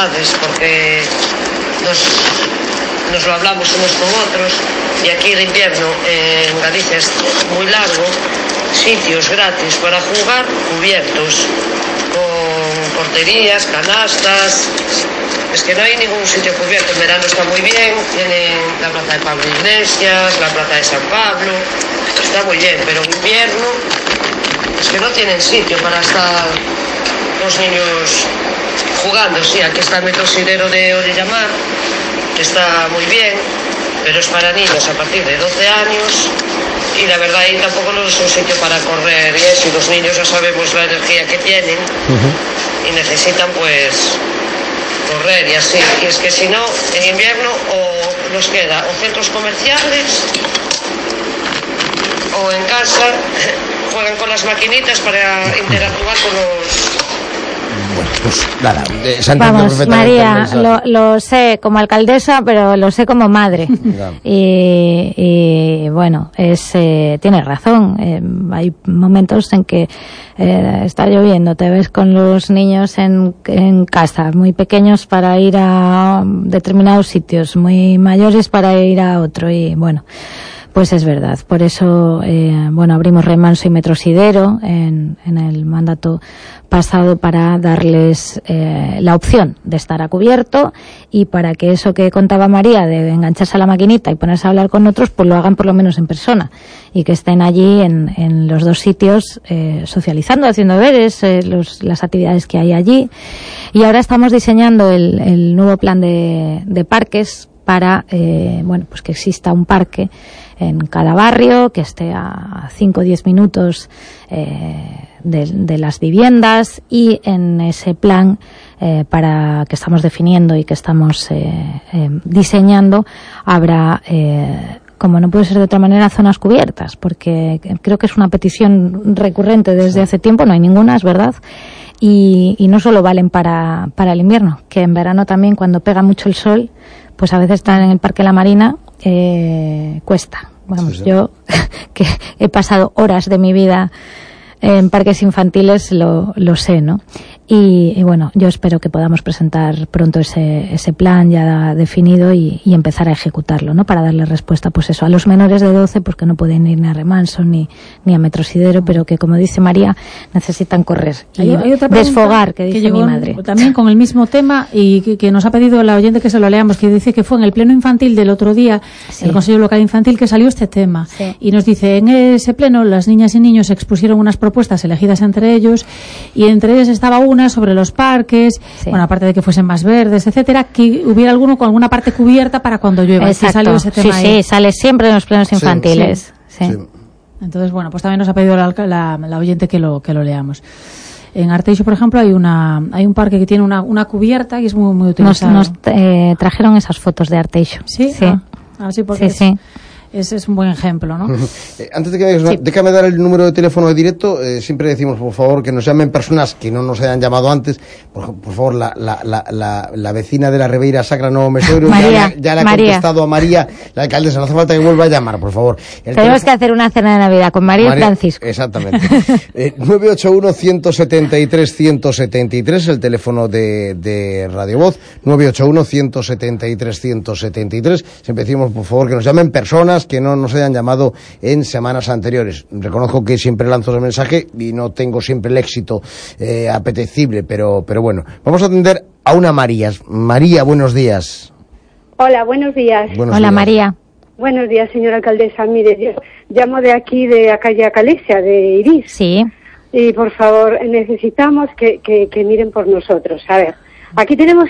ciudades, porque nos lo hablamos unos con otros, y aquí el invierno en Galicia es muy largo, sitios gratis para jugar cubiertos, con porterías, canastas. Es que no hay ningún sitio cubierto. En verano está muy bien, tienen la plaza de Pablo Iglesias, la plaza de San Pablo, está muy bien, pero en invierno es que no tienen sitio para estar los niños jugando. Sí, aquí está el Metrosidero de Orellamar, que está muy bien, pero es para niños a partir de 12 años, y la verdad ahí tampoco no es un sitio para correr y eso, y los niños ya sabemos la energía que tienen y necesitan pues correr y así. Y es que si no, en invierno o nos queda o centros comerciales o en casa juegan con las maquinitas para interactuar con los... Bueno, pues nada, vamos, María, lo sé como alcaldesa, pero lo sé como madre. y bueno, tienes razón. Hay momentos en que está lloviendo, te ves con los niños en casa, muy pequeños para ir a determinados sitios, muy mayores para ir a otro, y bueno, pues es verdad. Por eso, abrimos Remanso y Metrosidero en el mandato pasado para darles la opción de estar a cubierto, y para que eso que contaba María de engancharse a la maquinita y ponerse a hablar con otros, pues lo hagan por lo menos en persona, y que estén allí en los dos sitios socializando, haciendo deberes, las actividades que hay allí. Y ahora estamos diseñando el nuevo plan de parques para pues que exista un parque en cada barrio, que esté a 5 o 10 minutos de las viviendas, y en ese plan para que estamos definiendo y que estamos diseñando habrá, como no puede ser de otra manera, zonas cubiertas, porque creo que es una petición recurrente desde hace tiempo. No hay ninguna, es verdad. Y no solo valen para el invierno, que en verano también, cuando pega mucho el sol, pues a veces estar en el Parque La Marina cuesta. Vamos, sí. Yo que he pasado horas de mi vida en parques infantiles lo sé, ¿no? Y bueno, yo espero que podamos presentar pronto ese plan ya definido y empezar a ejecutarlo, ¿no? Para darle respuesta, pues eso, a los menores de 12, pues que no pueden ir ni a Remanso ni a Metrosidero, pero que, como dice María, necesitan correr y hay otra desfogar, que dice mi madre. También con el mismo tema, y que nos ha pedido la oyente que se lo leamos, que dice que fue en el pleno infantil del otro día, sí, el Consejo Local Infantil, que salió este tema. Sí. Y nos dice, en ese pleno las niñas y niños expusieron unas propuestas elegidas entre ellos, y entre ellas estaba una sobre los parques, sí, bueno, aparte de que fuesen más verdes, etcétera, que hubiera alguno con alguna parte cubierta para cuando llueva. Exacto. Salió ese tema sí, ahí. Sí, sale siempre en los plenos infantiles. Sí. Sí. Sí. Entonces, bueno, pues también nos ha pedido la oyente que lo leamos. En Arteixo, por ejemplo, hay un parque que tiene una cubierta y es muy, muy utilizado. Nos trajeron esas fotos de Arteixo. Sí, sí. Sí, porque sí. Ese es un buen ejemplo, ¿no? Antes de que sí, déjame dar el número de teléfono de directo. Siempre decimos, por favor, que nos llamen personas que no nos hayan llamado antes. Por favor, la vecina de la Ribeira Sacra, no Meseuro, ya le ha contestado a María, la alcaldesa. No hace falta que vuelva a llamar, por favor. Tenemos que hacer una cena de Navidad con María y Francisco. Exactamente. 981-173-173, el teléfono de Radio Voz. 981-173-173. Siempre decimos, por favor, que nos llamen personas que no nos hayan llamado en semanas anteriores. Reconozco que siempre lanzo ese mensaje y no tengo siempre el éxito apetecible, pero bueno. Vamos a atender a una María. María, buenos días. Hola, buenos días. Hola, María. Buenos días, señora alcaldesa. Mire, yo llamo de aquí, de la calle Acalesia, de Iris. Sí. Y, por favor, necesitamos que miren por nosotros. A ver, aquí tenemos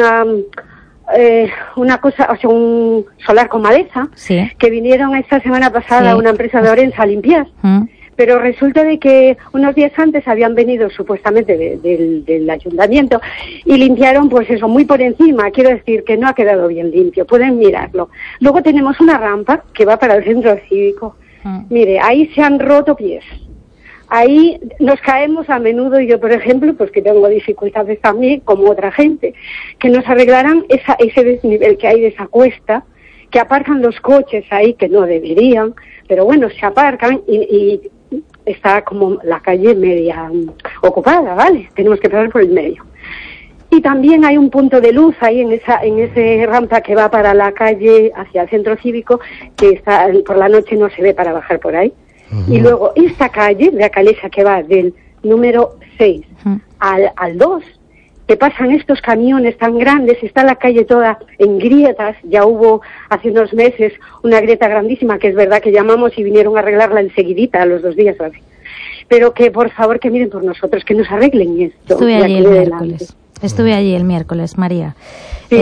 una cosa, o sea, un solar con maleza, sí, que vinieron esta semana pasada, sí, una empresa de Orense a limpiar, pero resulta de que unos días antes habían venido supuestamente del ayuntamiento y limpiaron, pues eso, muy por encima. Quiero decir que no ha quedado bien limpio, pueden mirarlo. Luego tenemos una rampa que va para el centro cívico. Mire, ahí se han roto pies. Ahí nos caemos a menudo, y yo, por ejemplo, pues que tengo dificultades también, como otra gente, que nos arreglaran ese desnivel que hay de esa cuesta, que aparcan los coches ahí que no deberían, pero bueno, se aparcan y está como la calle media ocupada, ¿vale? Tenemos que pasar por el medio. Y también hay un punto de luz ahí en ese rampa que va para la calle hacia el centro cívico, que está por la noche no se ve para bajar por ahí. Y luego esta calle de Acalesa que va del número 6 al 2, que pasan estos camiones tan grandes, está la calle toda en grietas. Ya hubo hace unos meses una grieta grandísima, que es verdad que llamamos y vinieron a arreglarla enseguidita, a los 2 días o así. Pero que por favor que miren por nosotros, que nos arreglen esto. Estuve allí el miércoles, María. Sí.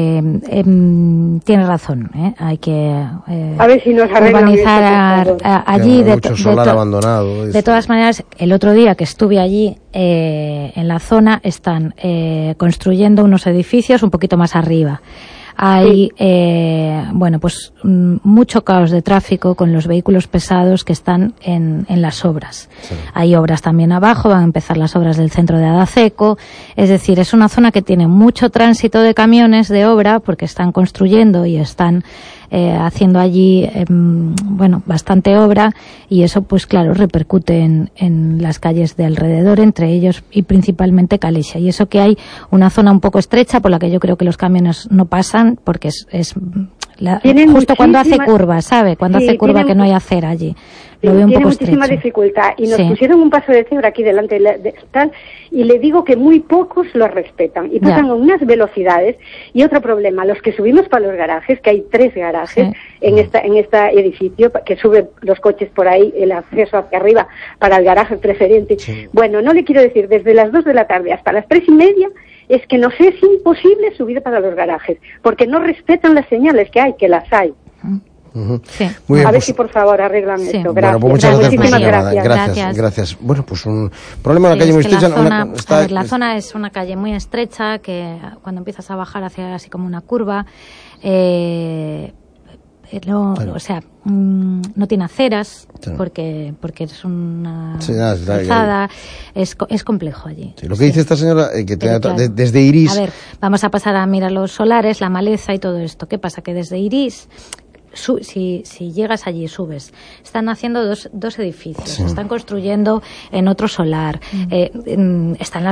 Tienes razón, hay que a ver si nos urbanizar allí. Mucho solar abandonado. De todas maneras, el otro día que estuve allí en la zona están construyendo unos edificios un poquito más arriba. Hay, pues mucho caos de tráfico con los vehículos pesados que están en las obras. Sí. Hay obras también abajo, van a empezar las obras del centro de Adaceco. Es decir, es una zona que tiene mucho tránsito de camiones de obra porque están construyendo y están haciendo allí, bastante obra, y eso, pues claro, repercute en las calles de alrededor, entre ellos y principalmente Calexia. Y eso que hay una zona un poco estrecha por la que yo creo que los camiones no pasan, porque es justo cuando hace curva, ¿sabe? Cuando hace curva que no hay acera allí. Lo veo un poco estrecho. Tiene muchísima dificultad. Y nos pusieron un paso de cebra aquí delante de tal, y le digo que muy pocos lo respetan. Y pasan a unas velocidades. Y otro problema, los que subimos para los garajes, que hay 3 garajes en este edificio, que suben los coches por ahí, el acceso hacia arriba para el garaje preferente. Sí. Bueno, no le quiero decir, desde las 2 de la tarde hasta las 3:30, es que no sé, es imposible subir para los garajes, porque no respetan las señales que las hay. Sí. Muy bien, a ver si por favor arreglan esto. Gracias. Bueno, pues muchas gracias por esa llamada. Gracias. Bueno, pues un problema en la calle muy estrecha. La zona es una calle muy estrecha que cuando empiezas a bajar hacia así como una curva, no tiene aceras, porque es una calzada, es complejo allí. Sí, lo que dice esta señora, desde Iris... A ver, vamos a pasar a mirar los solares, la maleza y todo esto. ¿Qué pasa? Que desde Iris... Si llegas allí, subes. Están haciendo dos edificios, están construyendo en otro solar. Están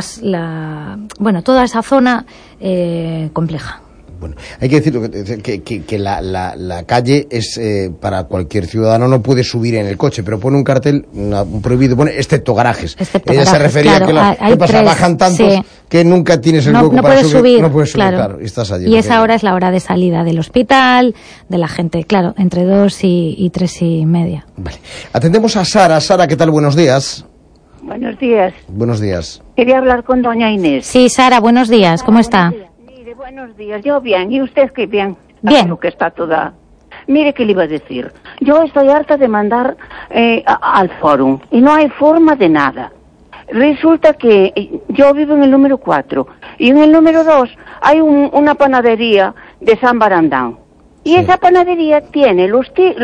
toda esa zona compleja. Bueno, hay que decir que la calle es para cualquier ciudadano, no puede subir en el coche, pero pone un cartel prohibido, pone excepto garajes. Ella se refería a que bajan tantos que nunca tienes el hueco para subir. No puedes subir, claro. Estás allí. Y esa hora es la hora de salida del hospital, de la gente, claro, entre 2 y 3:30. Vale. Atendemos a Sara. Sara, ¿qué tal? Buenos días. Buenos días. Buenos días. Quería hablar con doña Inés. Sí, Sara, buenos días. ¿Cómo está? Mire, buenos días. Yo bien. ¿Y usted qué bien? Bien. Claro que está toda... Mire, ¿qué le iba a decir? Yo estoy harta de mandar al fórum y no hay forma de nada. Resulta que yo vivo en el número 4 y en el número 2 hay una panadería de San Barandán. Y esa panadería tiene los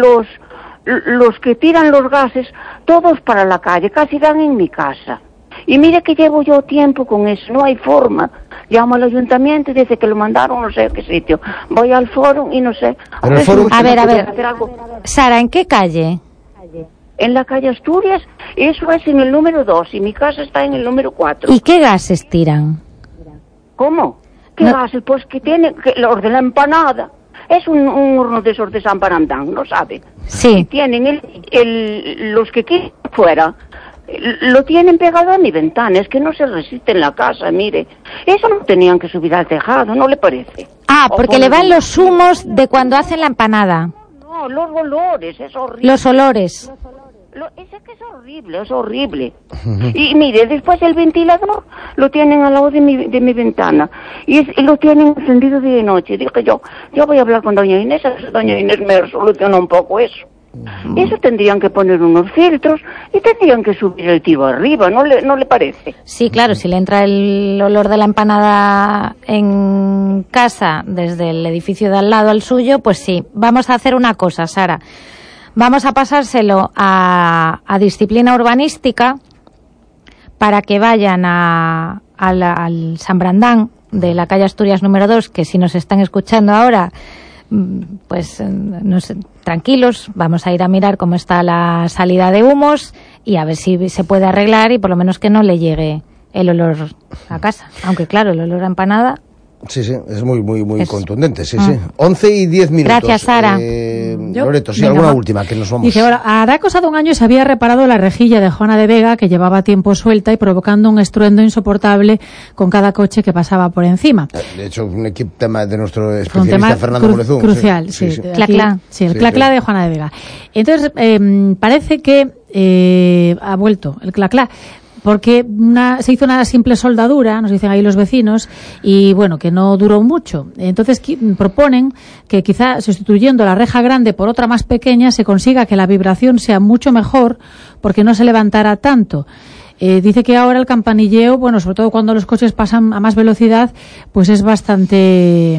que tiran los gases todos para la calle, casi dan en mi casa. Y mire que llevo yo tiempo con eso, no hay forma. Llamo al ayuntamiento y dice que lo mandaron no sé a qué sitio. Voy al fórum y no sé. Pero el fórum... A ver. Sara, ¿en qué calle? En la calle Asturias, eso es en el número 2 y mi casa está en el número 4. ¿Y qué gases tiran? ¿Cómo? ¿Qué gases? Pues que tiene los de la empanada. Es un horno de esos de San Barandán, ¿no sabe? Sí. Y tienen los que quieren fuera, lo tienen pegado a mi ventana, es que no se resiste en la casa, mire. Eso no tenían que subir al tejado, ¿no le parece? Ah, porque le van los humos de cuando hacen la empanada. No, los olores, es horrible. Los olores. Es que es horrible. Y mire, después el ventilador lo tienen al lado de mi ventana y lo tienen encendido día y noche. Dije yo voy a hablar con doña Inés, doña Inés me soluciona un poco eso. Eso tendrían que poner unos filtros y tendrían que subir el tibo arriba, ¿no le parece? Sí, claro, si le entra el olor de la empanada en casa desde el edificio de al lado al suyo, pues sí. Vamos a hacer una cosa, Sara. Vamos a pasárselo a disciplina urbanística para que vayan al San Brandán de la calle Asturias número 2, que si nos están escuchando ahora, pues tranquilos, vamos a ir a mirar cómo está la salida de humos y a ver si se puede arreglar y por lo menos que no le llegue el olor a casa. Aunque claro, el olor a empanada... Sí, es muy contundente, sí. 11 y 10 minutos. Gracias, Sara. Loreto, alguna última, que nos vamos. Dice, ahora, hará cosa de un año se había reparado la rejilla de Juana de Vega, que llevaba tiempo suelta y provocando un estruendo insoportable con cada coche que pasaba por encima. De hecho, un tema de nuestro especialista Fernando Molezún. Crucial, sí. El claclá de Juana de Vega. Entonces, parece que ha vuelto el claclá, porque se hizo una simple soldadura, nos dicen ahí los vecinos, y bueno, que no duró mucho. Entonces proponen que quizá sustituyendo la reja grande por otra más pequeña se consiga que la vibración sea mucho mejor, porque no se levantara tanto. Dice que ahora el campanilleo, bueno, sobre todo cuando los coches pasan a más velocidad, pues es bastante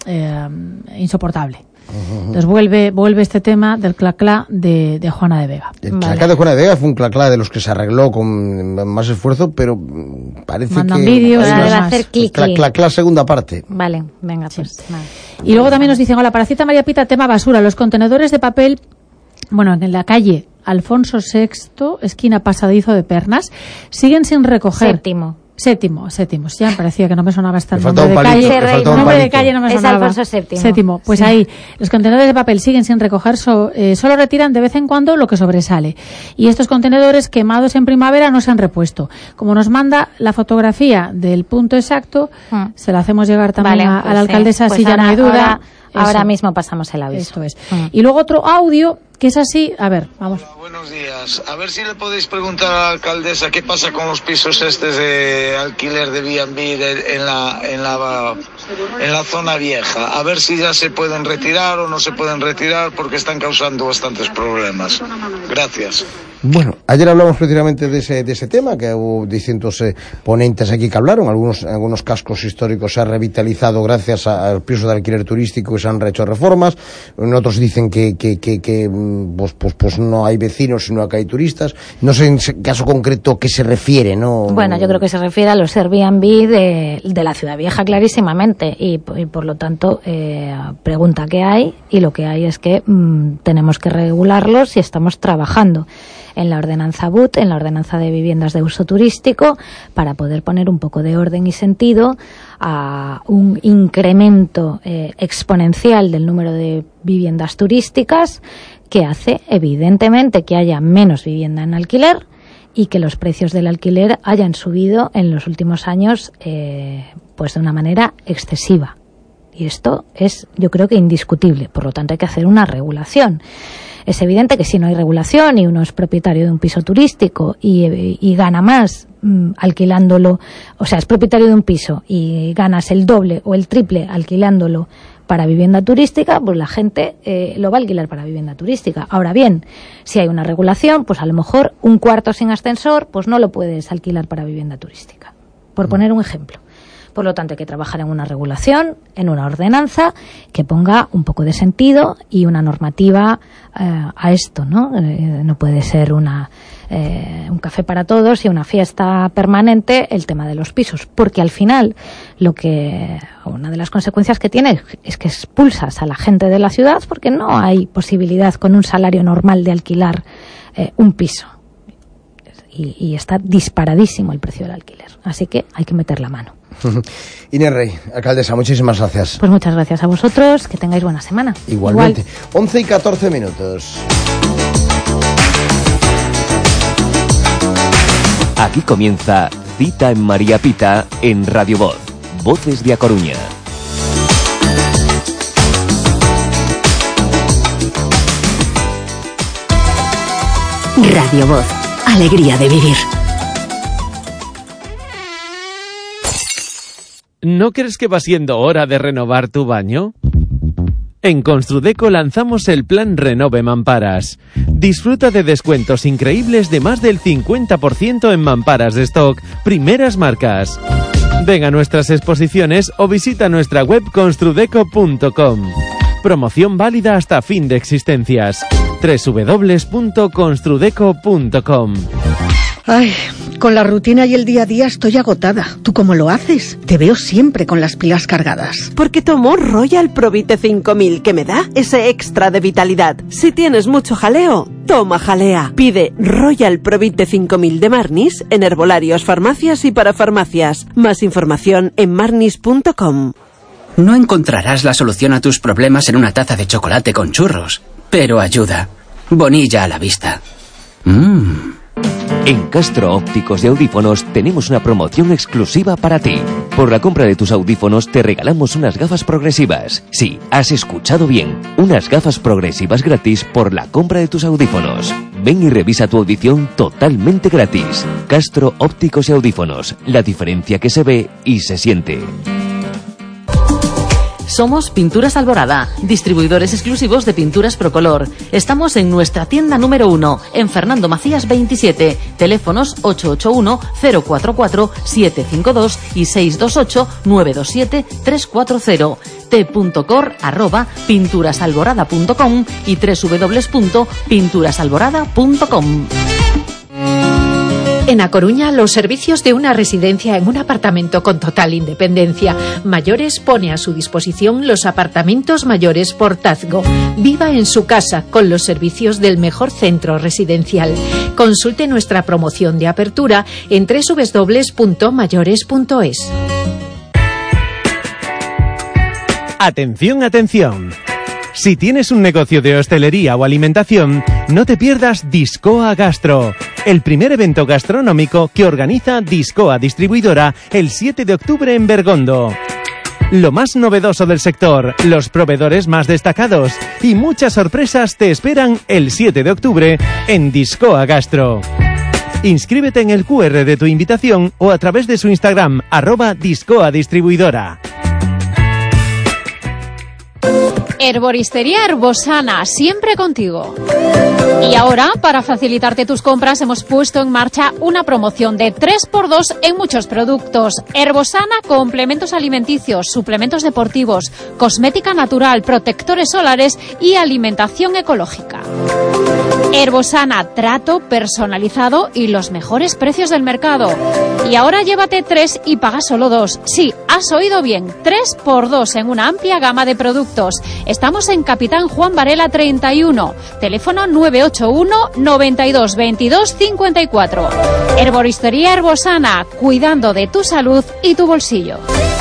insoportable. Entonces vuelve este tema del claclá de Juana de Vega. El claclá de Juana de Vega fue un claclá de los que se arregló con más esfuerzo, pero parece mandan que... vídeos, debe hacer claclá segunda parte. Vale, venga, pues. Vale. Y luego también nos dicen, hola, para Cita María Pita, tema basura, los contenedores de papel, bueno, en la calle Alfonso VI, esquina Pasadizo de Pernas, siguen sin recoger. Séptimo. Ya me parecía que no me sonaba este nombre de calle. Nombre de calle no me sonaba. Es Alfonso VII. Séptimo. Pues sí. Ahí, los contenedores de papel siguen sin recoger, solo retiran de vez en cuando lo que sobresale. Y estos contenedores quemados en primavera no se han repuesto. Como nos manda la fotografía del punto exacto, se la hacemos llegar también a la alcaldesa, pues si ya no hay duda. Ahora mismo pasamos el aviso. Esto es. Y luego otro audio que es así, a ver, vamos. Hola, buenos días. A ver si le podéis preguntar a la alcaldesa qué pasa con los pisos estos de alquiler de B&B en la zona vieja. A ver si ya se pueden retirar o no se pueden retirar, porque están causando bastantes problemas. Gracias. Bueno, ayer hablamos precisamente de ese tema, que hubo distintos ponentes aquí que hablaron. Algunos cascos históricos se han revitalizado gracias a pisos de alquiler turístico y se han hecho reformas. Otros dicen que pues no hay vecinos, sino que hay turistas. No sé en ese caso concreto qué se refiere, ¿no? Bueno, yo creo que se refiere a los Airbnb de la Ciudad Vieja clarísimamente y por lo tanto pregunta qué hay, y lo que hay es que tenemos que regularlos y estamos trabajando en la ordenanza BUT, en la ordenanza de viviendas de uso turístico, para poder poner un poco de orden y sentido a un incremento exponencial del número de viviendas turísticas, que hace evidentemente que haya menos vivienda en alquiler y que los precios del alquiler hayan subido en los últimos años pues de una manera excesiva. Y esto es, yo creo que indiscutible. Por lo tanto, hay que hacer una regulación. Es evidente que si no hay regulación y uno es propietario de un piso turístico y gana más alquilándolo, o sea, es propietario de un piso y ganas el doble o el triple alquilándolo para vivienda turística, pues la gente lo va a alquilar para vivienda turística. Ahora bien, si hay una regulación, pues a lo mejor un cuarto sin ascensor, pues no lo puedes alquilar para vivienda turística, por poner un ejemplo. Por lo tanto, hay que trabajar en una regulación, en una ordenanza que ponga un poco de sentido y una normativa a esto, ¿no? No puede ser un café para todos y una fiesta permanente el tema de los pisos, porque al final una de las consecuencias que tiene es que expulsas a la gente de la ciudad, porque no hay posibilidad con un salario normal de alquilar un piso. Y está disparadísimo el precio del alquiler. Así que hay que meter la mano. Inés Rey, alcaldesa, muchísimas gracias. Pues muchas gracias a vosotros, que tengáis buena semana. Igualmente. 11 y 14 minutos. Aquí comienza Cita en María Pita en Radio Voz, Voces de A Coruña. Radio Voz, alegría de vivir. ¿No crees que va siendo hora de renovar tu baño? En Construdeco lanzamos el plan Renove Mamparas. Disfruta de descuentos increíbles de más del 50% en mamparas de stock, primeras marcas. Ven a nuestras exposiciones o visita nuestra web construdeco.com. Promoción válida hasta fin de existencias. www.construdeco.com. Ay, con la rutina y el día a día estoy agotada. ¿Tú cómo lo haces? Te veo siempre con las pilas cargadas. Porque tomo Royal Provite 5000, que me da ese extra de vitalidad. Si tienes mucho jaleo, Toma jalea. Pide Royal Provit de 5000 de Marnis en herbolarios, farmacias y parafarmacias. Más información en marnis.com. No encontrarás la solución a tus problemas en una taza de chocolate con churros, pero ayuda. Bonilla a la vista. En Castro Ópticos de Audífonos tenemos una promoción exclusiva para ti. Por la compra de tus audífonos te regalamos unas gafas progresivas. Sí, has escuchado bien. Unas gafas progresivas gratis por la compra de tus audífonos. Ven y revisa tu audición totalmente gratis. Castro Ópticos y Audífonos. La diferencia que se ve y se siente. Somos Pinturas Alborada, distribuidores exclusivos de pinturas Procolor. Estamos en nuestra tienda número 1, en Fernando Macías 27, teléfonos 881-044-752 y 628-927-340, t.cor@pinturasalborada.com y www.pinturasalborada.com. En A Coruña, los servicios de una residencia en un apartamento con total independencia. Mayores pone a su disposición los apartamentos mayores Portazgo. Viva en su casa con los servicios del mejor centro residencial. Consulte nuestra promoción de apertura en www.mayores.es. Atención, atención. Si tienes un negocio de hostelería o alimentación, no te pierdas Discoa Gastro, el primer evento gastronómico que organiza Discoa Distribuidora el 7 de octubre en Bergondo. Lo más novedoso del sector, los proveedores más destacados y muchas sorpresas te esperan el 7 de octubre en Discoa Gastro. Inscríbete en el QR de tu invitación o a través de su Instagram, @Discoa Distribuidora. Herboristería Herbosana, siempre contigo. Y ahora, para facilitarte tus compras, hemos puesto en marcha una promoción de 3x2 en muchos productos. Herbosana, complementos alimenticios, suplementos deportivos, cosmética natural, protectores solares y alimentación ecológica. Herbosana, trato personalizado y los mejores precios del mercado. Y ahora llévate 3 y paga solo 2. Sí, has oído bien, 3x2 en una amplia gama de productos. Estamos en Capitán Juan Varela 31, teléfono 981 92 22 54. Herboristería Herbosana, cuidando de tu salud y tu bolsillo.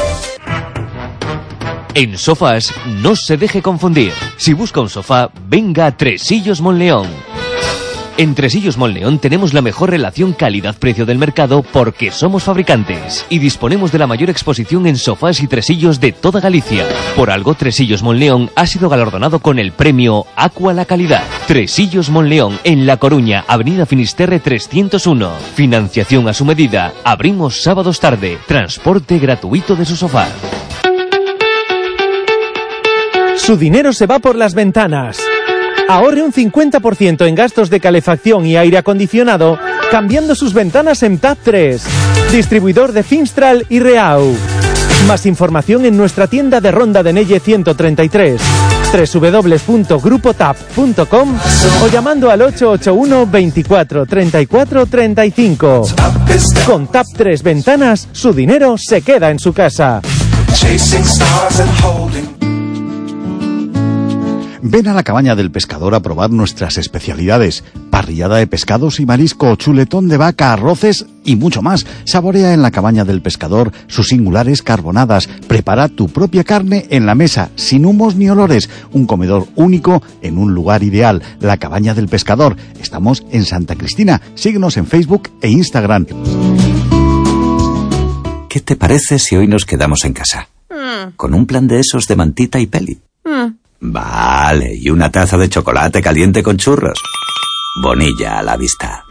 En sofás, no se deje confundir. Si busca un sofá, venga a Tresillos Monleón. En Tresillos Monleón tenemos la mejor relación calidad-precio del mercado porque somos fabricantes y disponemos de la mayor exposición en sofás y tresillos de toda Galicia. Por algo, Tresillos Monleón ha sido galardonado con el premio Aqua la Calidad. Tresillos Monleón, en La Coruña, Avenida Finisterre 301. Financiación a su medida. Abrimos sábados tarde. Transporte gratuito de su sofá. Su dinero se va por las ventanas. Ahorre un 50% en gastos de calefacción y aire acondicionado cambiando sus ventanas en TAP 3, distribuidor de Finstral y Reau. Más información en nuestra tienda de Ronda de Nelle 133, www.grupotap.com o llamando al 881 24 34 35. Con TAP 3 Ventanas, su dinero se queda en su casa. Ven a la Cabaña del Pescador a probar nuestras especialidades: parrillada de pescados y marisco, chuletón de vaca, arroces y mucho más. Saborea en la Cabaña del Pescador sus singulares carbonadas. Prepara tu propia carne en la mesa, sin humos ni olores. Un comedor único en un lugar ideal. La Cabaña del Pescador. Estamos en Santa Cristina. Síguenos en Facebook e Instagram. ¿Qué te parece si hoy nos quedamos en casa? Con un plan de esos de mantita y peli. Vale, y una taza de chocolate caliente con churros. Bonilla a la vista.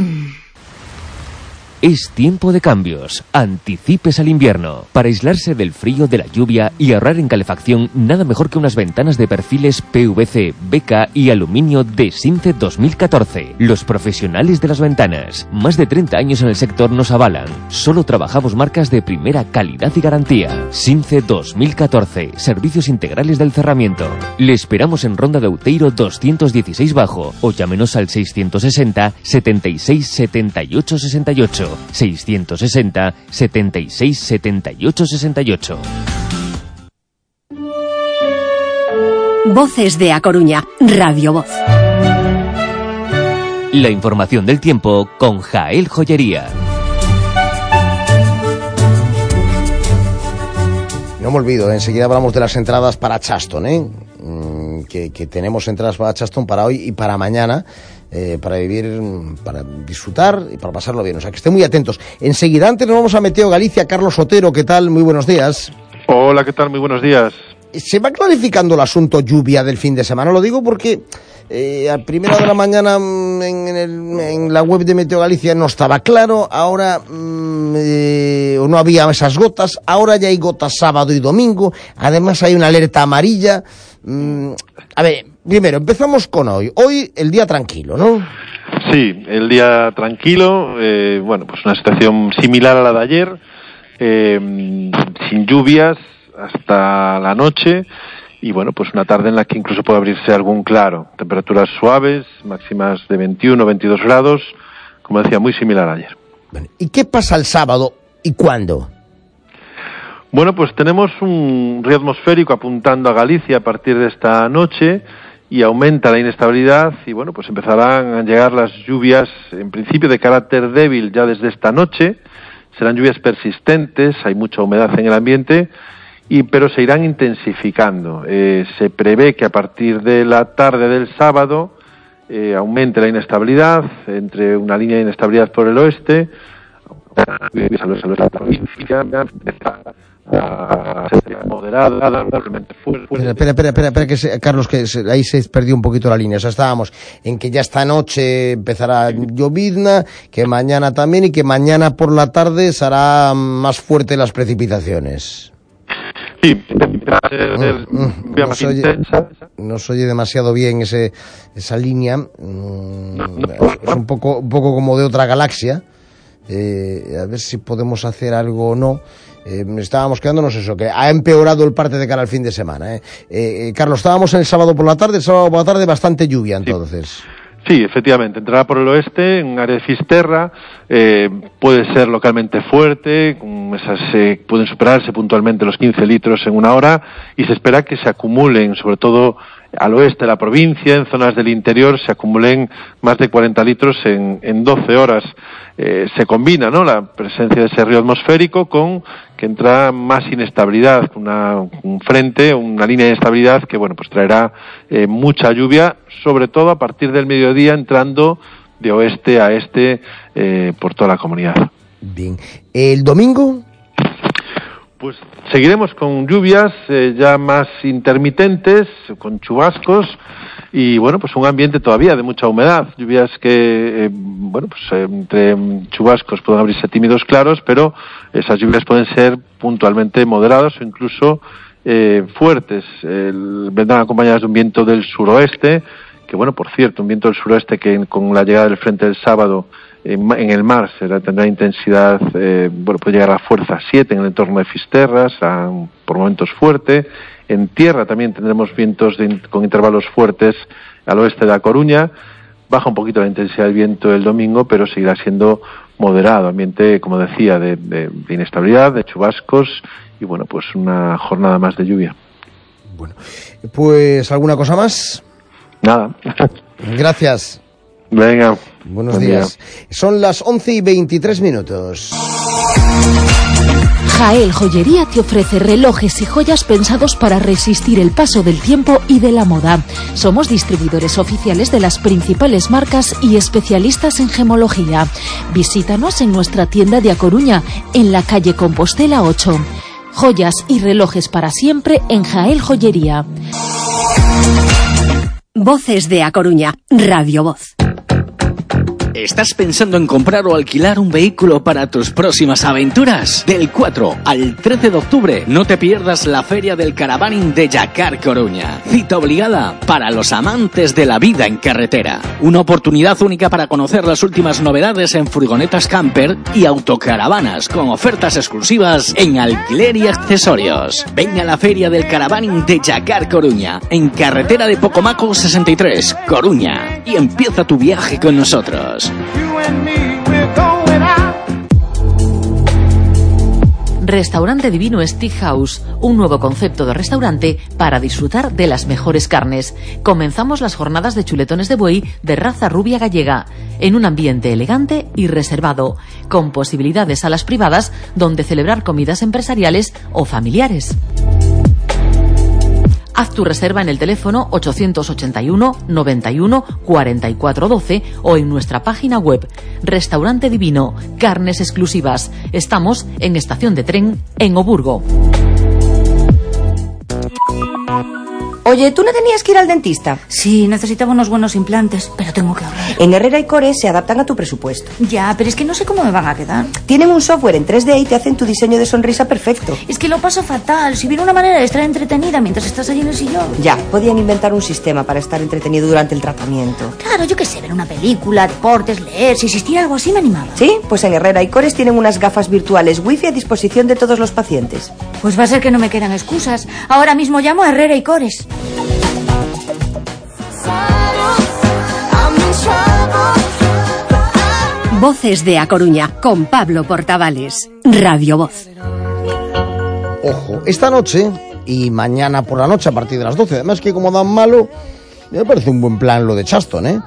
Es tiempo de cambios. Anticipes al invierno. Para aislarse del frío, de la lluvia y ahorrar en calefacción, nada mejor que unas ventanas de perfiles PVC, BK y aluminio de Since 2014. Los profesionales de las ventanas. Más de 30 años en el sector nos avalan. Solo trabajamos marcas de primera calidad y garantía. Since 2014. Servicios integrales del cerramiento. Le esperamos en Ronda de Outeiro 216 Bajo o llámenos al 660 76 78 68. 660 76 78 68. Voces de A Coruña, Radio Voz. La información del tiempo con Jael Joyería. No me olvido, enseguida hablamos de las entradas para Chaston, que tenemos entradas para Chaston para hoy y para mañana, para vivir, para disfrutar y para pasarlo bien. O sea, que estén muy atentos. Enseguida, antes nos vamos a Meteo Galicia. Carlos Otero, ¿qué tal? Muy buenos días. Hola, ¿qué tal? Muy buenos días. ¿Se va clarificando el asunto lluvia del fin de semana? Lo digo porque a primera de la mañana en la web de Meteo Galicia no estaba claro, ahora o no había esas gotas, ahora ya hay gotas sábado y domingo, además hay una alerta amarilla. A ver, primero, empezamos con hoy. Hoy el día tranquilo, ¿no? Sí, el día tranquilo, bueno, pues una situación similar a la de ayer, sin lluvias hasta la noche y bueno, pues una tarde en la que incluso puede abrirse algún claro. Temperaturas suaves, máximas de 21 o 22 grados, como decía, muy similar a ayer. ¿Y qué pasa el sábado y cuándo? Bueno, pues tenemos un río atmosférico apuntando a Galicia a partir de esta noche y aumenta la inestabilidad y bueno, pues empezarán a llegar las lluvias en principio de carácter débil ya desde esta noche. Serán lluvias persistentes, hay mucha humedad en el ambiente, pero se irán intensificando. Se prevé que a partir de la tarde del sábado aumente la inestabilidad, entre una línea de inestabilidad por el oeste, la provincia, moderada, realmente fuerte. Espera, Carlos, que ahí se perdió un poquito la línea. O sea, estábamos en que ya esta noche empezará llovizna, que mañana también, y que mañana por la tarde será más fuerte las precipitaciones. Sí, no se oye demasiado bien esa línea. Es un poco como de otra galaxia. A ver si podemos hacer algo o no. Estábamos quedándonos eso, que ha empeorado el parte de cara al fin de semana. Carlos, estábamos el sábado por la tarde bastante lluvia entonces. Sí, efectivamente, entrará por el oeste, en área de Fisterra, puede ser localmente fuerte, pueden superarse puntualmente los 15 litros en una hora y se espera que se acumulen, sobre todo al oeste de la provincia, en zonas del interior, se acumulen más de 40 litros en 12 horas. Se combina, ¿no?, la presencia de ese río atmosférico con que entra más inestabilidad, un frente, una línea de inestabilidad que, bueno, pues traerá mucha lluvia, sobre todo a partir del mediodía, entrando de oeste a este por toda la comunidad. Bien. ¿El domingo? Pues seguiremos con lluvias ya más intermitentes, con chubascos y bueno, pues un ambiente todavía de mucha humedad, lluvias que bueno, pues entre chubascos pueden abrirse tímidos claros, pero esas lluvias pueden ser puntualmente moderadas o incluso fuertes. Vendrán acompañadas de un viento del suroeste, que bueno, por cierto, un viento del suroeste que con la llegada del frente del sábado en el mar tendrá intensidad, bueno, puede llegar a fuerza 7 en el entorno de Fisterra, por momentos fuerte. En tierra también tendremos vientos con intervalos fuertes al oeste de La Coruña. Baja un poquito la intensidad del viento el domingo, pero seguirá siendo moderado. Ambiente, como decía, de inestabilidad, de chubascos y bueno, pues una jornada más de lluvia. Bueno, pues ¿alguna cosa más? Nada. Gracias. Venga. Buenos días. Son las 11:23. Jael Joyería te ofrece relojes y joyas pensados para resistir el paso del tiempo y de la moda. Somos distribuidores oficiales de las principales marcas y especialistas en gemología. Visítanos en nuestra tienda de A Coruña, en la calle Compostela 8. Joyas y relojes para siempre en Jael Joyería. Voces de A Coruña, Radio Voz. ¿Estás pensando en comprar o alquilar un vehículo para tus próximas aventuras? Del 4 al 13 de octubre no te pierdas la Feria del Caravaning de Yacar Coruña. Cita obligada para los amantes de la vida en carretera. Una oportunidad única para conocer las últimas novedades en furgonetas camper y autocaravanas con ofertas exclusivas en alquiler y accesorios. Ven a la Feria del Caravaning de Yacar Coruña, en carretera de Pocomaco 63, Coruña. Y empieza tu viaje con nosotros. Restaurante Divino Steakhouse, un nuevo concepto de restaurante para disfrutar de las mejores carnes. Comenzamos las jornadas de chuletones de buey de raza rubia gallega, en un ambiente elegante y reservado, con posibilidades a las privadas donde celebrar comidas empresariales o familiares. Haz tu reserva en el teléfono 881 91 44 12 o en nuestra página web. Restaurante Divino, carnes exclusivas. Estamos en Estación de Tren, en Oburgo. Oye, ¿tú no tenías que ir al dentista? Sí, necesitaba unos buenos implantes, pero tengo que ahorrar. En Herrera & Cores se adaptan a tu presupuesto. Ya, pero es que no sé cómo me van a quedar. Tienen un software en 3D y te hacen tu diseño de sonrisa perfecto. Es que lo paso fatal. Si hubiera una manera de estar entretenida mientras estás allí en el sillón. Ya, podían inventar un sistema para estar entretenido durante el tratamiento. Claro, yo qué sé, ver una película, deportes, leer. Si existiera algo así me animaba. Sí, pues en Herrera & Cores tienen unas gafas virtuales wifi a disposición de todos los pacientes. Pues va a ser que no me quedan excusas. Ahora mismo llamo a Herrera & Cores. Voces de A Coruña, con Pablo Portavales. Radio Voz. Ojo, esta noche y mañana por la noche a partir de las 12. Además que como dan malo, me parece un buen plan lo de Chaston, ¿eh?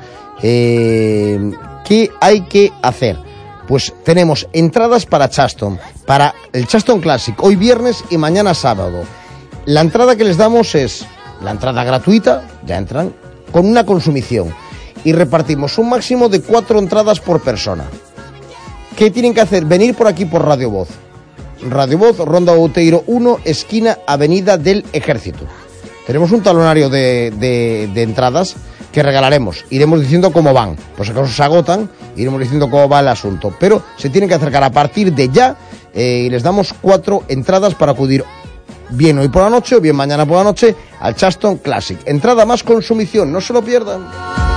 ¿Qué hay que hacer? Pues tenemos entradas para Chaston, para el Chaston Classic, hoy viernes y mañana sábado. La entrada que les damos es la entrada gratuita, ya entran, con una consumición. Y repartimos un máximo de 4 entradas por persona. ¿Qué tienen que hacer? Venir por aquí por Radio Voz. Radio Voz, Ronda Outeiro 1, esquina Avenida del Ejército. Tenemos un talonario de entradas que regalaremos. Iremos diciendo cómo van. Pues si acaso se agotan, iremos diciendo cómo va el asunto. Pero se tienen que acercar a partir de ya y les damos 4 entradas para acudir bien hoy por la noche o bien mañana por la noche al Chaston Classic. Entrada más consumición, no se lo pierdan.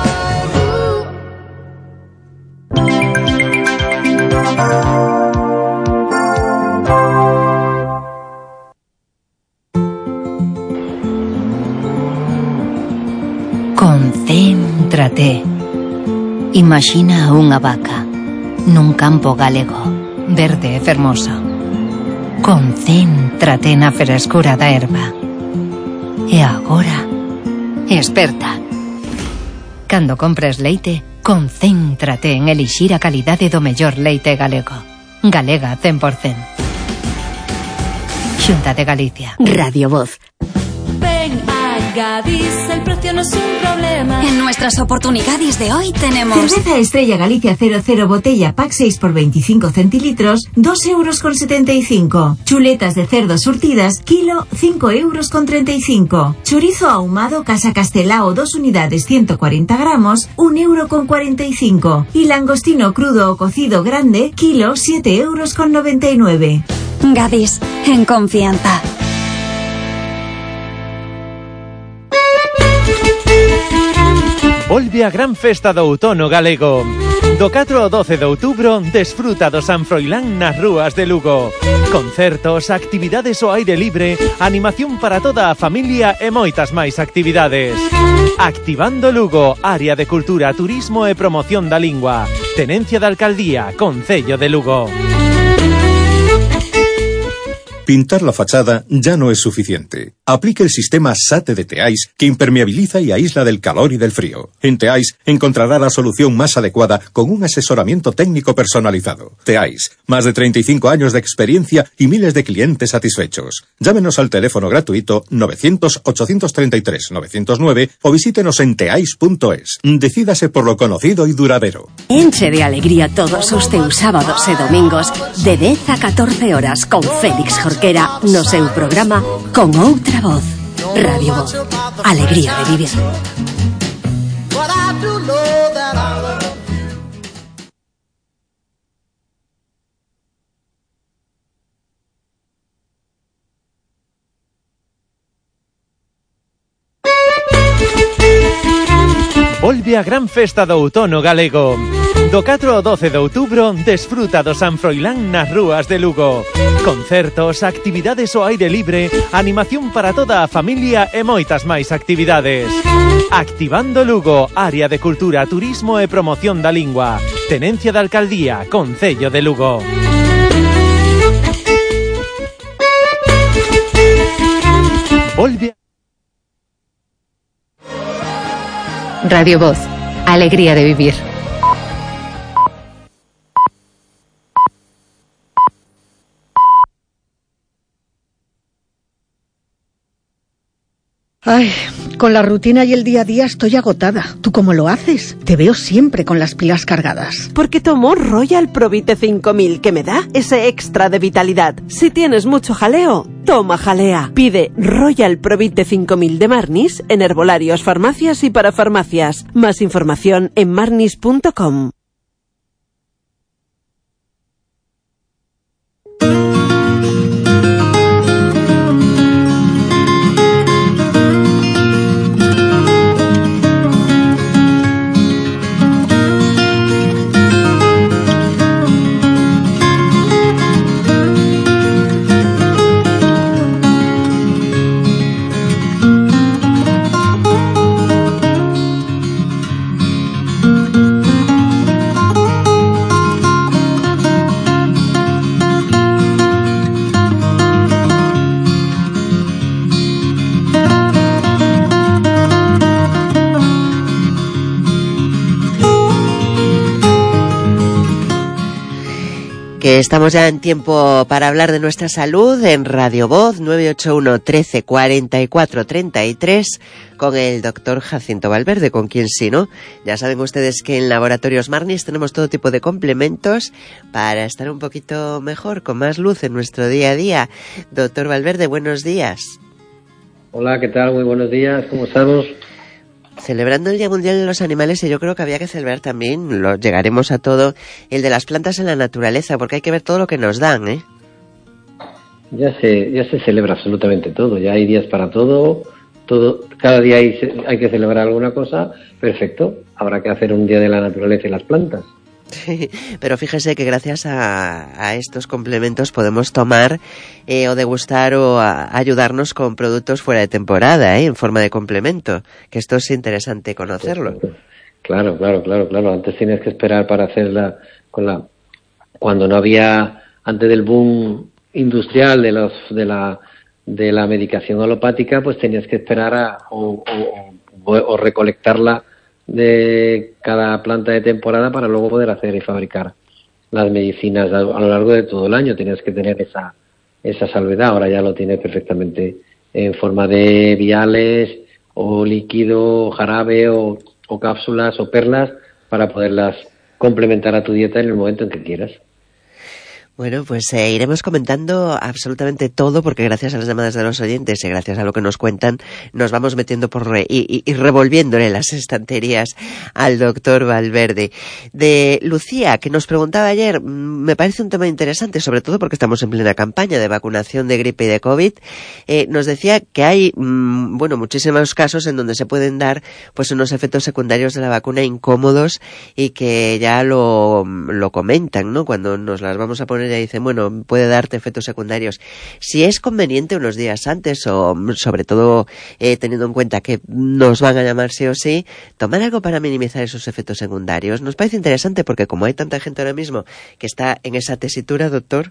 Concéntrate. Imagina unha vaca nun campo galego, verde e fermoso. Concéntrate na frescura da erva. E agora, esperta. Cando compres leite, concéntrate en elixir a calidade do mellor leite galego. Galega 100%. Xunta de Galicia. Radio Voz. Ven a Gadis, el precio no es un problema. En nuestras oportunidades de hoy tenemos cerveza Estrella Galicia 00 botella pack 6 por 25 centilitros, 2,75 €. Chuletas de cerdo surtidas, kilo, 5,35 €. Chorizo ahumado Casa Castelao 2 unidades 140 gramos, 1,45 €. Y langostino crudo o cocido grande, kilo, 7,99 €. Gadis, en confianza. Volve a gran festa do outono galego. Do 4 ao 12 de outubro, desfruta do San Froilán nas rúas de Lugo. Concertos, actividades ao aire libre, animación para toda a familia e moitas máis actividades. Activando Lugo, área de cultura, turismo e promoción da lingua. Tenencia da Alcaldía, Concello de Lugo. Pintar la fachada ya no es suficiente. Aplique el sistema SATE de Teais, que impermeabiliza y aísla del calor y del frío. En Teais encontrará la solución más adecuada con un asesoramiento técnico personalizado. Teais, más de 35 años de experiencia y miles de clientes satisfechos. Llámenos al teléfono gratuito 900-833-909 o visítenos en teais.es. Decídase por lo conocido y duradero. Enche de alegría todos os teus sábados e domingos de 10 a 14 horas con Félix Jorquera no seu programa Con Outra Voz. Radio Voz. Alegría de vivir. Volve a gran festa do outono galego. Do 4 ao 12 de outubro, desfruta do San Froilán nas rúas de Lugo. Concertos, actividades ao aire libre, animación para toda a familia e moitas máis actividades. Activando Lugo, área de cultura, turismo e promoción da lingua. Tenencia da Alcaldía, Concello de Lugo. Volve. Radio Voz. Alegría de vivir. Ay, con la rutina y el día a día estoy agotada. ¿Tú cómo lo haces? Te veo siempre con las pilas cargadas. Porque tomo Royal Provite 5000, que me da ese extra de vitalidad. Si tienes mucho jaleo, toma jalea. Pide Royal Provite 5000 de Marnis en herbolarios, farmacias y para farmacias. Más información en marnis.com. Estamos ya en tiempo para hablar de nuestra salud en Radio Voz 981 13 44 33 con el doctor Jacinto Valverde, con quien sí, ¿no? Ya saben ustedes que en Laboratorios Marnis tenemos todo tipo de complementos para estar un poquito mejor, con más luz en nuestro día a día. Doctor Valverde, buenos días. Hola, ¿qué tal? Muy buenos días, ¿cómo estamos? Celebrando el Día Mundial de los Animales, y yo creo que había que celebrar también, llegaremos a todo, el de las plantas en la naturaleza, porque hay que ver todo lo que nos dan, ¿eh? Ya se celebra absolutamente todo, ya hay días para todo, cada día hay que celebrar alguna cosa, perfecto, habrá que hacer un Día de la Naturaleza y las plantas. Pero fíjese que gracias a estos complementos podemos tomar o degustar o ayudarnos con productos fuera de temporada, en forma de complemento, que esto es interesante conocerlo. Claro. Antes tenías que esperar para hacerla cuando no había, antes del boom industrial de la medicación alopática, pues tenías que esperar o recolectarla de cada planta de temporada para luego poder hacer y fabricar las medicinas a lo largo de todo el año. Tenías que tener esa salvedad. Ahora ya lo tienes perfectamente en forma de viales o líquido, o jarabe o cápsulas o perlas para poderlas complementar a tu dieta en el momento en que quieras. Bueno, pues iremos comentando absolutamente todo, porque gracias a las llamadas de los oyentes y gracias a lo que nos cuentan, nos vamos metiendo y revolviéndole las estanterías al doctor Valverde. De Lucía, que nos preguntaba ayer, me parece un tema interesante, sobre todo porque estamos en plena campaña de vacunación de gripe y de COVID, nos decía que hay, muchísimos casos en donde se pueden dar pues unos efectos secundarios de la vacuna incómodos y que ya lo comentan, ¿no? Cuando nos las vamos a poner ya dicen, bueno, puede darte efectos secundarios. Si es conveniente unos días antes o sobre todo teniendo en cuenta que nos van a llamar sí o sí, tomar algo para minimizar esos efectos secundarios. Nos parece interesante porque como hay tanta gente ahora mismo que está en esa tesitura, doctor.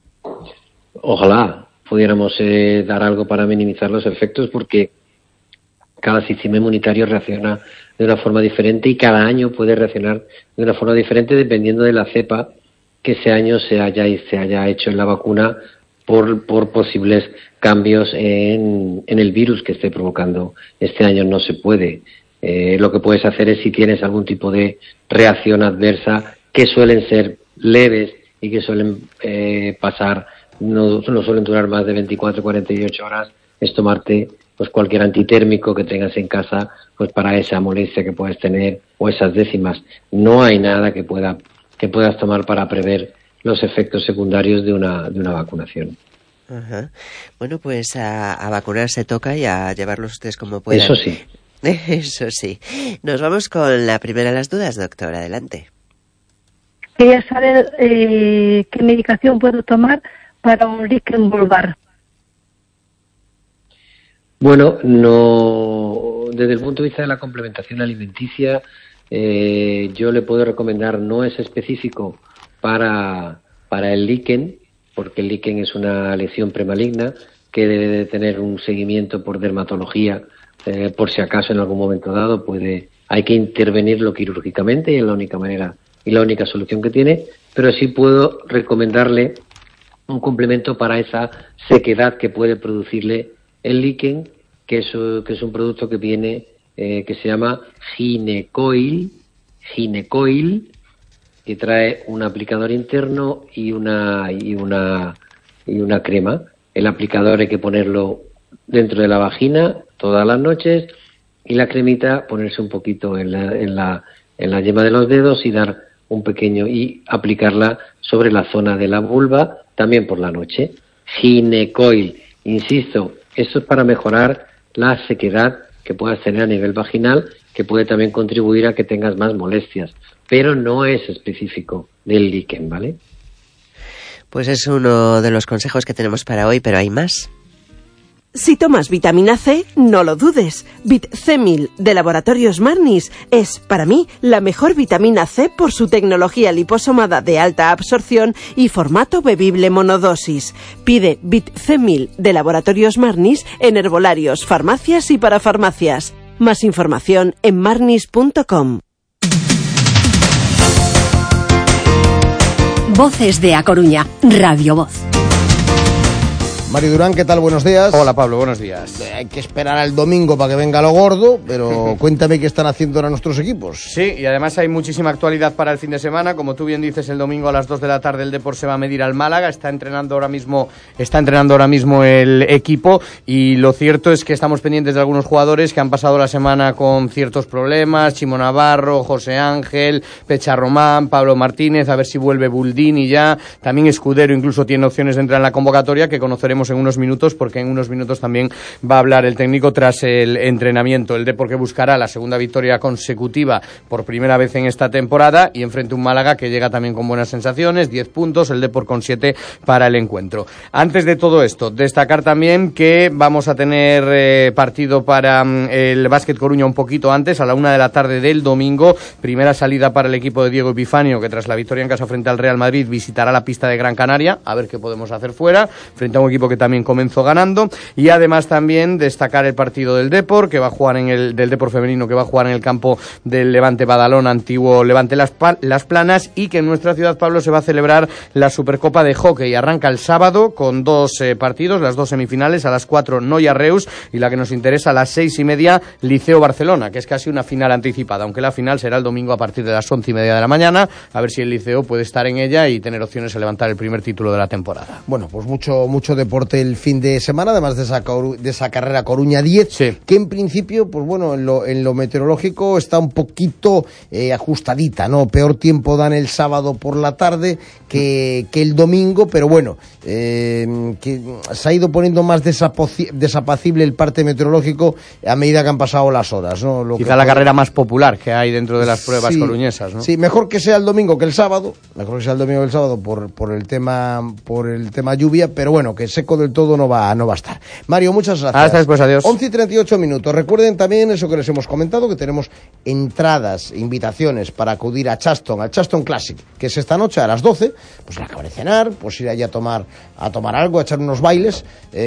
Ojalá pudiéramos dar algo para minimizar los efectos, porque cada sistema inmunitario reacciona de una forma diferente y cada año puede reaccionar de una forma diferente dependiendo de la cepa que ese año se haya hecho en la vacuna por posibles cambios en el virus que esté provocando. Este año no se puede. Lo que puedes hacer es, si tienes algún tipo de reacción adversa, que suelen ser leves y que suelen pasar, no suelen durar más de 24 48 horas, es tomarte pues cualquier antitérmico que tengas en casa pues para esa molestia que puedes tener o esas décimas. No hay nada que puedas tomar para prever los efectos secundarios de una vacunación. Ajá. Bueno, pues a vacunarse toca y a llevarlos ustedes como puedan. Eso sí. Eso sí. Nos vamos con la primera de las dudas, doctor. Adelante. Quería saber qué medicación puedo tomar para un líquen vulvar. Bueno, no, desde el punto de vista de la complementación alimenticia, yo le puedo recomendar, no es específico para el líquen, porque el líquen es una lesión premaligna que debe de tener un seguimiento por dermatología, por si acaso en algún momento dado hay que intervenirlo quirúrgicamente, y es la única manera y la única solución que tiene, pero sí puedo recomendarle un complemento para esa sequedad que puede producirle el líquen, que es un producto que viene, que se llama Ginecoil, que trae un aplicador interno y una crema. El aplicador hay que ponerlo dentro de la vagina todas las noches, y la cremita ponerse un poquito en la yema de los dedos y dar un pequeño, y aplicarla sobre la zona de la vulva también por la noche. Ginecoil, insisto, eso es para mejorar la sequedad que puedas tener a nivel vaginal, que puede también contribuir a que tengas más molestias, pero no es específico del líquen, ¿vale? Pues es uno de los consejos que tenemos para hoy, pero hay más. Si tomas vitamina C, no lo dudes. VitC1000 de Laboratorios Marnis es, para mí, la mejor vitamina C por su tecnología liposomada de alta absorción y formato bebible monodosis. Pide VitC1000 de Laboratorios Marnis en herbolarios, farmacias y parafarmacias. Más información en marnis.com. Voces de A Coruña, Radio Voz. Mario Durán, ¿qué tal? Buenos días. Hola, Pablo, buenos días. Hay que esperar al domingo para que venga lo gordo, pero cuéntame qué están haciendo ahora nuestros equipos. Sí, y además hay muchísima actualidad para el fin de semana. Como tú bien dices, el domingo a las 2 de la tarde el Depor se va a medir al Málaga. Está entrenando ahora mismo el equipo, y lo cierto es que estamos pendientes de algunos jugadores que han pasado la semana con ciertos problemas. Chimo Navarro, José Ángel, Pecha Román, Pablo Martínez, a ver si vuelve Buldini ya. También Escudero incluso tiene opciones de entrar en la convocatoria, que conoceremos en unos minutos, porque en unos minutos también va a hablar el técnico tras el entrenamiento. El Depor que buscará la segunda victoria consecutiva por primera vez en esta temporada, y enfrente un Málaga que llega también con buenas sensaciones, 10 puntos, el Depor con 7 para el encuentro. Antes de todo esto, destacar también que vamos a tener partido para el Básquet Coruña un poquito antes, a la 1 de la tarde del domingo. Primera salida para el equipo de Diego Epifanio, que tras la victoria en casa frente al Real Madrid visitará la pista de Gran Canaria, a ver qué podemos hacer fuera, frente a un equipo que también comenzó ganando. Y además también destacar el partido del Depor, que va a jugar del Depor femenino, que va a jugar en el campo del Levante Badalona, antiguo Levante Las Planas, y que en nuestra ciudad, Pablo, se va a celebrar la Supercopa de Hockey. Arranca el sábado con dos partidos, las dos semifinales, a las 4 Noia Reus, y la que nos interesa a las 6:30 Liceo Barcelona, que es casi una final anticipada, aunque la final será el domingo a partir de las 11:30 de la mañana, a ver si el Liceo puede estar en ella y tener opciones de levantar el primer título de la temporada. Bueno, pues mucho deporte el fin de semana, además de esa carrera Coruña 10, sí, que en principio, pues bueno, en lo meteorológico está un poquito ajustadita, ¿no? Peor tiempo dan el sábado por la tarde que el domingo, pero bueno, que se ha ido poniendo más desapacible el parte meteorológico a medida que han pasado las horas, ¿no? Quizá la carrera más popular que hay dentro de las pruebas coruñesas, ¿no? Sí, mejor que sea el domingo que el sábado, por el tema lluvia, pero bueno, que seco del todo no va a estar. Mario, muchas gracias. Hasta después, adiós. 11:38. Recuerden también eso que les hemos comentado, que tenemos entradas, invitaciones para acudir a Charleston, al Charleston Classic, que es esta noche a las 12, pues la acabar de cenar, pues ir allí a tomar algo, a echar unos bailes,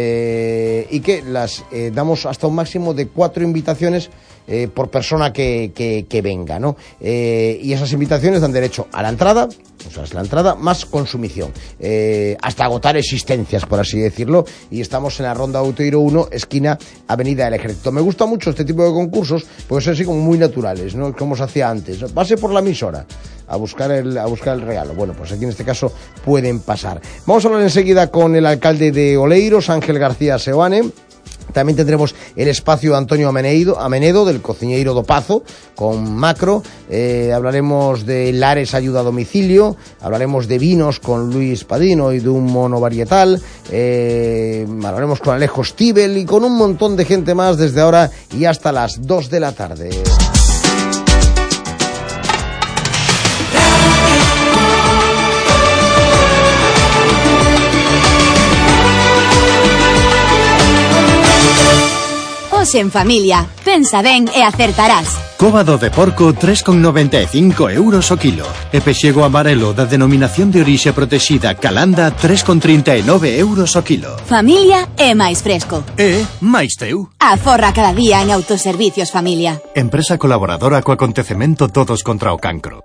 y que las damos hasta un máximo de 4 invitaciones por persona que venga, ¿no? Y esas invitaciones dan derecho a la entrada, o sea, es la entrada más consumición, hasta agotar existencias, por así decirlo, y estamos en la Ronda Outeiro 1, esquina Avenida del Ejército. Me gusta mucho este tipo de concursos, porque son así como muy naturales, ¿no? Como se hacía antes. Pase por la emisora a buscar el regalo. Bueno, pues aquí en este caso pueden pasar. Vamos a hablar enseguida con el alcalde de Oleiros, Ángel García Seoane. También tendremos el espacio de Antonio Amenedo, del cociñeiro do Pazo, con Macro. Hablaremos de Lares Ayuda a Domicilio, hablaremos de vinos con Luis Padino y de un mono varietal, hablaremos con Alejo Stivel y con un montón de gente más desde ahora y hasta las 2 de la tarde. Hoxe en familia. Pensa ben e acertarás. Cóbado de porco 3,95 euros o kilo. E pexego amarelo da denominación de orixe protexida Calanda 3,39 euros o kilo. Familia é máis fresco. E máis teu. Aforra cada día en Autoservicios Familia. Empresa colaboradora co acontecemento Todos contra o Cancro.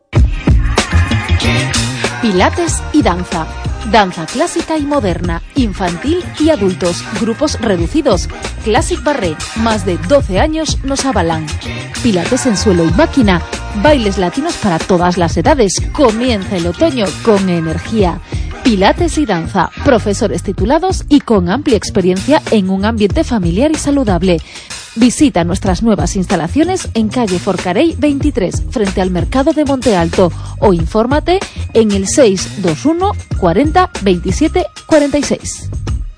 Pilates y danza. Danza clásica y moderna, infantil y adultos, grupos reducidos. Classic Barré, más de 12 años nos avalan. Pilates en suelo y máquina, bailes latinos para todas las edades. Comienza el otoño con energía. Pilates y danza, profesores titulados y con amplia experiencia en un ambiente familiar y saludable. Visita nuestras nuevas instalaciones en calle Forcarey 23, frente al Mercado de Monte Alto, o infórmate en el 621 40 27 46.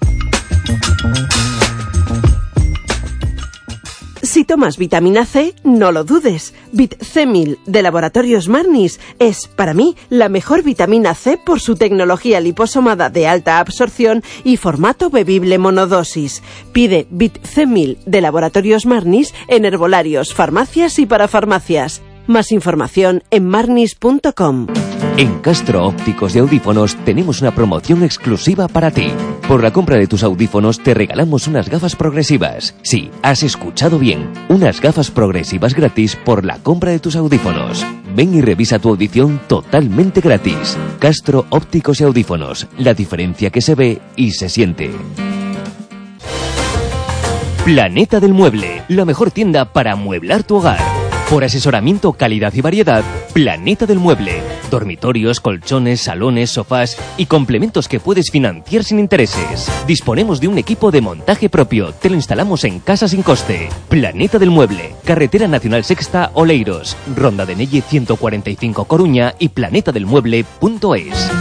Si tomas vitamina C, no lo dudes. Bit-C-1000 de Laboratorios Marnis es, para mí, la mejor vitamina C por su tecnología liposomada de alta absorción y formato bebible monodosis. Pide Bit-C-1000 de Laboratorios Marnis en herbolarios, farmacias y parafarmacias. Más información en marnis.com. En Castro Ópticos y Audífonos tenemos una promoción exclusiva para ti. Por la compra de tus audífonos te regalamos unas gafas progresivas. Sí, has escuchado bien. Unas gafas progresivas gratis por la compra de tus audífonos. Ven y revisa tu audición totalmente gratis. Castro Ópticos y Audífonos. La diferencia que se ve y se siente. Planeta del Mueble. La mejor tienda para amueblar tu hogar. Por asesoramiento, calidad y variedad, Planeta del Mueble. Dormitorios, colchones, salones, sofás y complementos que puedes financiar sin intereses. Disponemos de un equipo de montaje propio. Te lo instalamos en casa sin coste. Planeta del Mueble. Carretera Nacional Sexta, Oleiros. Ronda de Nelle 145 Coruña y planetadelmueble.es.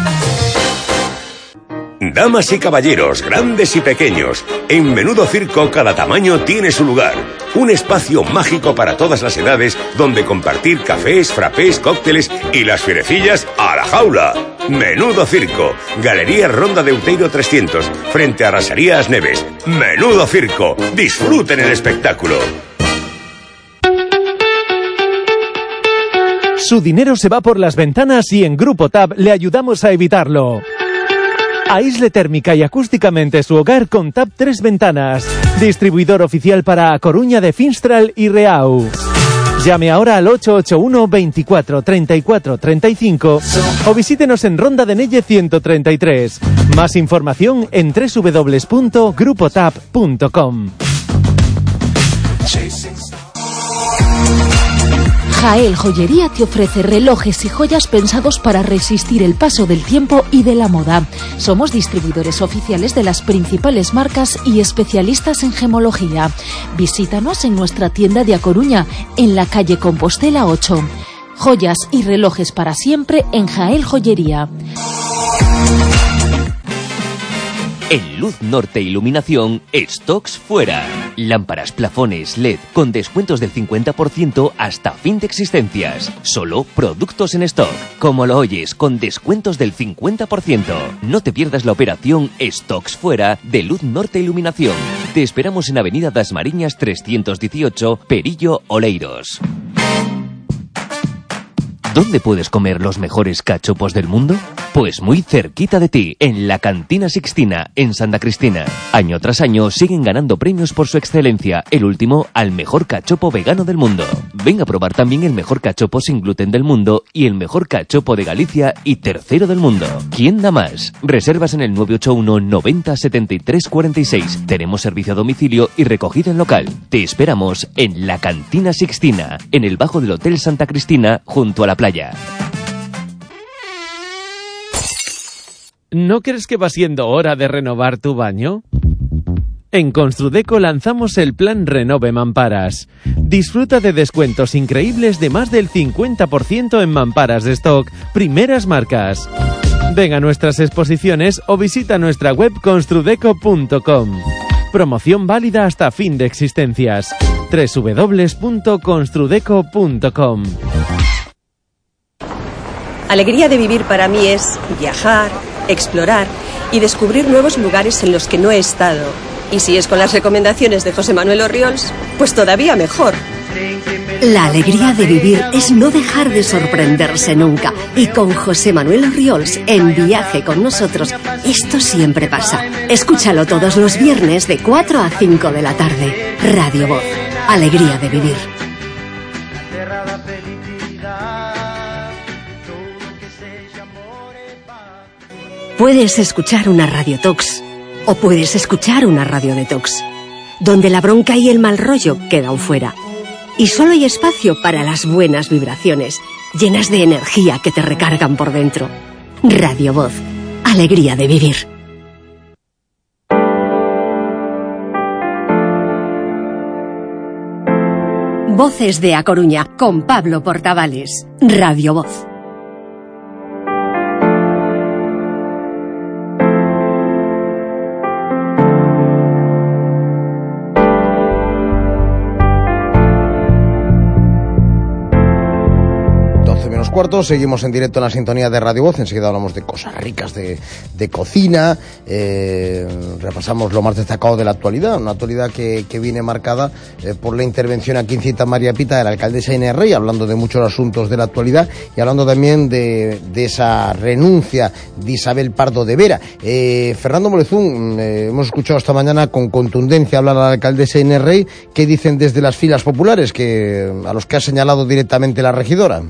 Damas y caballeros, grandes y pequeños, en Menudo Circo cada tamaño tiene su lugar. Un espacio mágico para todas las edades donde compartir cafés, frappés, cócteles y las fierecillas a la jaula. Menudo Circo, Galería Ronda de Outeiro 300, frente a Rasarías Neves. Menudo Circo, disfruten el espectáculo. Su dinero se va por las ventanas y en Grupo TAP le ayudamos a evitarlo. Aísle térmica y acústicamente su hogar con TAP 3 Ventanas. Distribuidor oficial para A Coruña de Finstral y Reau. Llame ahora al 881 24 34 35 o visítenos en Ronda de Nelle 133. Más información en www.grupotap.com. Jael Joyería te ofrece relojes y joyas pensados para resistir el paso del tiempo y de la moda. Somos distribuidores oficiales de las principales marcas y especialistas en gemología. Visítanos en nuestra tienda de A Coruña, en la calle Compostela 8. Joyas y relojes para siempre en Jael Joyería. En Luz Norte Iluminación, stocks fuera. Lámparas, plafones, LED con descuentos del 50% hasta fin de existencias. Solo productos en stock. Como lo oyes, con descuentos del 50%. No te pierdas la operación Stocks fuera de Luz Norte Iluminación. Te esperamos en Avenida Das Mariñas 318, Perillo, Oleiros. ¿Dónde puedes comer los mejores cachopos del mundo? Pues muy cerquita de ti, en la Cantina Sixtina, en Santa Cristina. Año tras año siguen ganando premios por su excelencia, el último al mejor cachopo vegano del mundo. Ven a probar también el mejor cachopo sin gluten del mundo y el mejor cachopo de Galicia y tercero del mundo. ¿Quién da más? Reservas en el 981 90 73 46. Tenemos servicio a domicilio y recogida en local. Te esperamos en la Cantina Sixtina, en el bajo del Hotel Santa Cristina, junto a la playa. ¿No crees que va siendo hora de renovar tu baño? En Construdeco lanzamos el plan Renove Mamparas. Disfruta de descuentos increíbles de más del 50% en mamparas de stock, primeras marcas. Ven a nuestras exposiciones o visita nuestra web construdeco.com. Promoción válida hasta fin de existencias. www.construdeco.com. Alegría de vivir para mí es viajar, explorar y descubrir nuevos lugares en los que no he estado. Y si es con las recomendaciones de José Manuel Orriols, pues todavía mejor. La alegría de vivir es no dejar de sorprenderse nunca. Y con José Manuel Orriols en Viaje con nosotros, esto siempre pasa. Escúchalo todos los viernes de 4 a 5 de la tarde. Radio Voz. Alegría de vivir. Puedes escuchar una Radio Tox o puedes escuchar una Radio Detox, donde la bronca y el mal rollo quedan fuera. Y solo hay espacio para las buenas vibraciones, llenas de energía que te recargan por dentro. Radio Voz. Alegría de vivir. Voces de A Coruña, con Pablo Portavales. Radio Voz. Cuartos, seguimos en directo en la sintonía de Radio Voz. Enseguida hablamos de cosas ricas de cocina, repasamos lo más destacado de la actualidad, una actualidad que viene marcada por la intervención aquí en Cita María Pita de la alcaldesa Inés Rey, hablando de muchos asuntos de la actualidad y hablando también de esa renuncia de Isabel Pardo de Vera. Fernando Molezún, hemos escuchado esta mañana con contundencia hablar a la alcaldesa Inés Rey. ¿Qué dicen desde las filas populares a los que ha señalado directamente la regidora?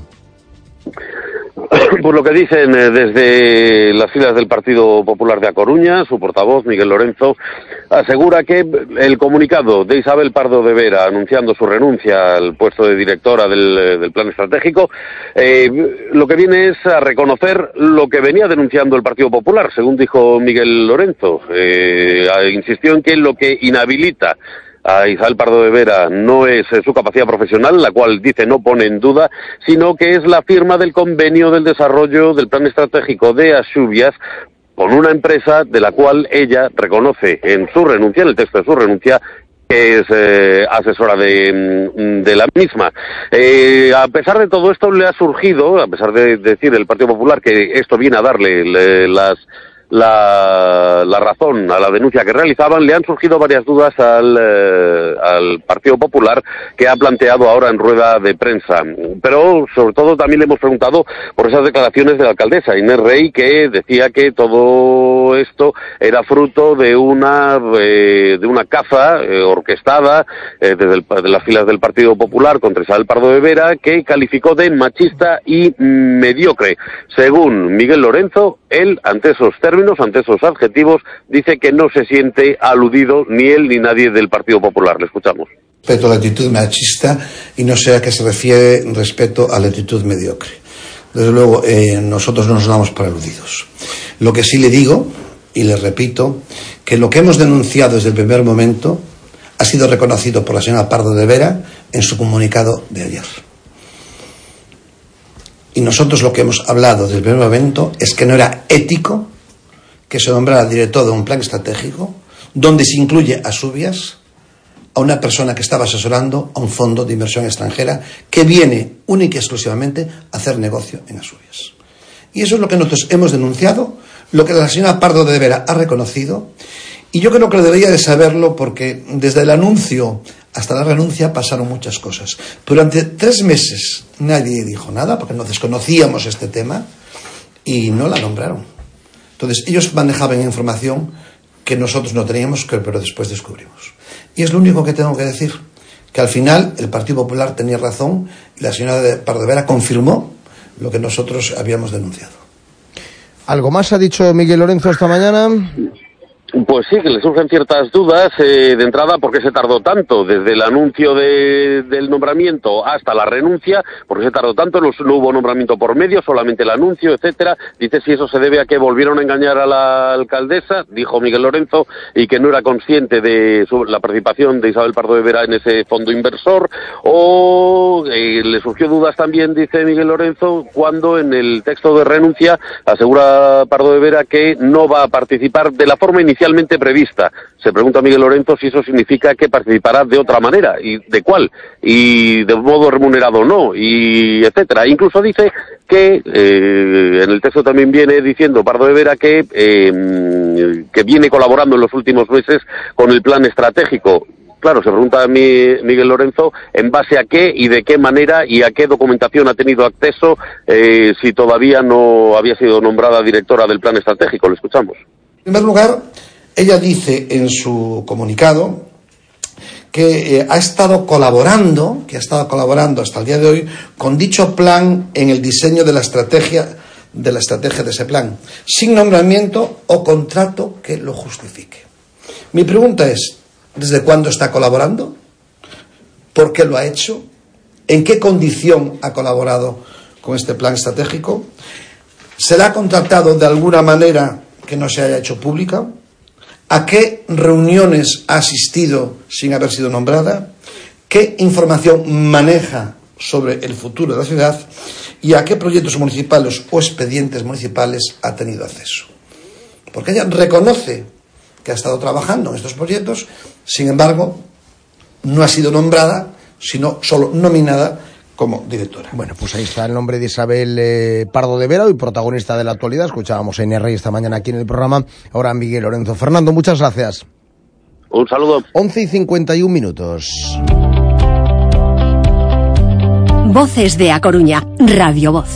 Pues lo que dicen desde las filas del Partido Popular de A Coruña, su portavoz, Miguel Lorenzo, asegura que el comunicado de Isabel Pardo de Vera anunciando su renuncia al puesto de directora del Plan Estratégico, lo que viene es a reconocer lo que venía denunciando el Partido Popular, según dijo Miguel Lorenzo. Insistió en que lo que inhabilita a Isabel Pardo de Vera no es su capacidad profesional, la cual dice no pone en duda, sino que es la firma del convenio del desarrollo del plan estratégico de Axubias con una empresa de la cual ella reconoce en su renuncia, en el texto de su renuncia, que es asesora de la misma. A pesar de todo esto le ha surgido, a pesar de decir el Partido Popular que esto viene a darle la razón a la denuncia que realizaban, le han surgido varias dudas al Partido Popular, que ha planteado ahora en rueda de prensa. Pero sobre todo también le hemos preguntado por esas declaraciones de la alcaldesa Inés Rey, que decía que todo esto era fruto de una caza orquestada desde las filas del Partido Popular contra Isabel Pardo de Vera, que calificó de machista y mediocre. Según Miguel Lorenzo, él, ante esos términos, ante esos adjetivos, dice que no se siente aludido ni él ni nadie del Partido Popular. Le escuchamos. Respecto a la actitud machista, y no sé a qué se refiere respecto a la actitud mediocre. Desde luego, nosotros no nos damos por aludidos. Lo que sí le digo, y le repito, que lo que hemos denunciado desde el primer momento ha sido reconocido por la señora Pardo de Vera en su comunicado de ayer. Y nosotros lo que hemos hablado desde el primer momento es que no era ético que se nombrara director de un plan estratégico donde se incluye a Axubias, a una persona que estaba asesorando a un fondo de inversión extranjera que viene única y exclusivamente a hacer negocio en Axubias. Y eso es lo que nosotros hemos denunciado, lo que la señora Pardo de Vera ha reconocido, y yo creo que debería de saberlo porque desde el anuncio hasta la renuncia pasaron muchas cosas. Durante 3 meses nadie dijo nada porque no desconocíamos este tema y no la nombraron. Entonces ellos manejaban información que nosotros no teníamos, pero después descubrimos. Y es lo único que tengo que decir, que al final el Partido Popular tenía razón y la señora Pardo de Vera confirmó lo que nosotros habíamos denunciado. ¿Algo más ha dicho Miguel Lorenzo esta mañana? Pues sí, que le surgen ciertas dudas de entrada, ¿por qué se tardó tanto? Desde el anuncio del nombramiento hasta la renuncia, ¿por qué se tardó tanto? No hubo nombramiento por medio, solamente el anuncio, etcétera. Dice si eso se debe a que volvieron a engañar a la alcaldesa, dijo Miguel Lorenzo, y que no era consciente de la participación de Isabel Pardo de Vera en ese fondo inversor, o le surgió dudas también, dice Miguel Lorenzo, cuando en el texto de renuncia asegura Pardo de Vera que no va a participar de la forma inicial inicialmente prevista. Se pregunta Miguel Lorenzo si eso significa que participará de otra manera, y de cuál, y de modo remunerado o no, y etcétera. Incluso dice que, en el texto también viene diciendo Pardo de Vera que viene colaborando en los últimos meses con el plan estratégico. Claro, se pregunta a Miguel Lorenzo en base a qué y de qué manera y a qué documentación ha tenido acceso si todavía no había sido nombrada directora del plan estratégico. Lo escuchamos. En primer lugar, ella dice en su comunicado que ha estado colaborando hasta el día de hoy con dicho plan en el diseño de la estrategia de ese plan, sin nombramiento o contrato que lo justifique. Mi pregunta es, ¿desde cuándo está colaborando? ¿Por qué lo ha hecho? ¿En qué condición ha colaborado con este plan estratégico? ¿Se la ha contratado de alguna manera que no se haya hecho pública? ¿A qué reuniones ha asistido sin haber sido nombrada? ¿Qué información maneja sobre el futuro de la ciudad? ¿Y a qué proyectos municipales o expedientes municipales ha tenido acceso? Porque ella reconoce que ha estado trabajando en estos proyectos, sin embargo, no ha sido nombrada, sino solo nominada como directora. Bueno, pues ahí está el nombre de Isabel Pardo de Vera, hoy protagonista de la actualidad. Escuchábamos en R esta mañana aquí en el programa. Ahora Miguel Lorenzo. Fernando, muchas gracias. Un saludo. 11:51. Voces de A Coruña, Radio Voz.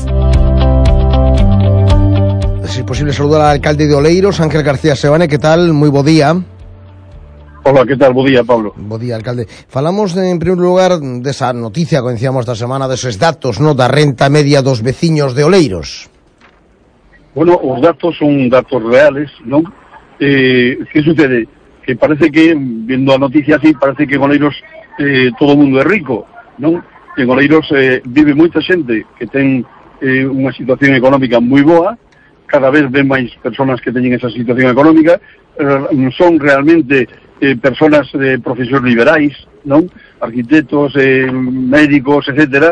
Si es posible saludar al alcalde de Oleiros, Ángel García Sebane. ¿Qué tal? Muy bo día. Hola, ¿qué tal? Bo día, Pablo. Bo día, alcalde. Falamos, en primer lugar, de esa noticia que decíamos esta semana, deses datos, ¿no?, da renta media dos veciños de Oleiros. Bueno, os datos son datos reales, ¿no? ¿Qué sucede? Que parece que, viendo a noticia así, parece que en Oleiros todo o mundo é rico, non? En Oleiros vive moita xente que ten unha situación económica moi boa, cada vez ven máis persoas que teñen esa situación económica, son realmente persoas de profesións liberais, non? Arquitectos, médicos, etcétera,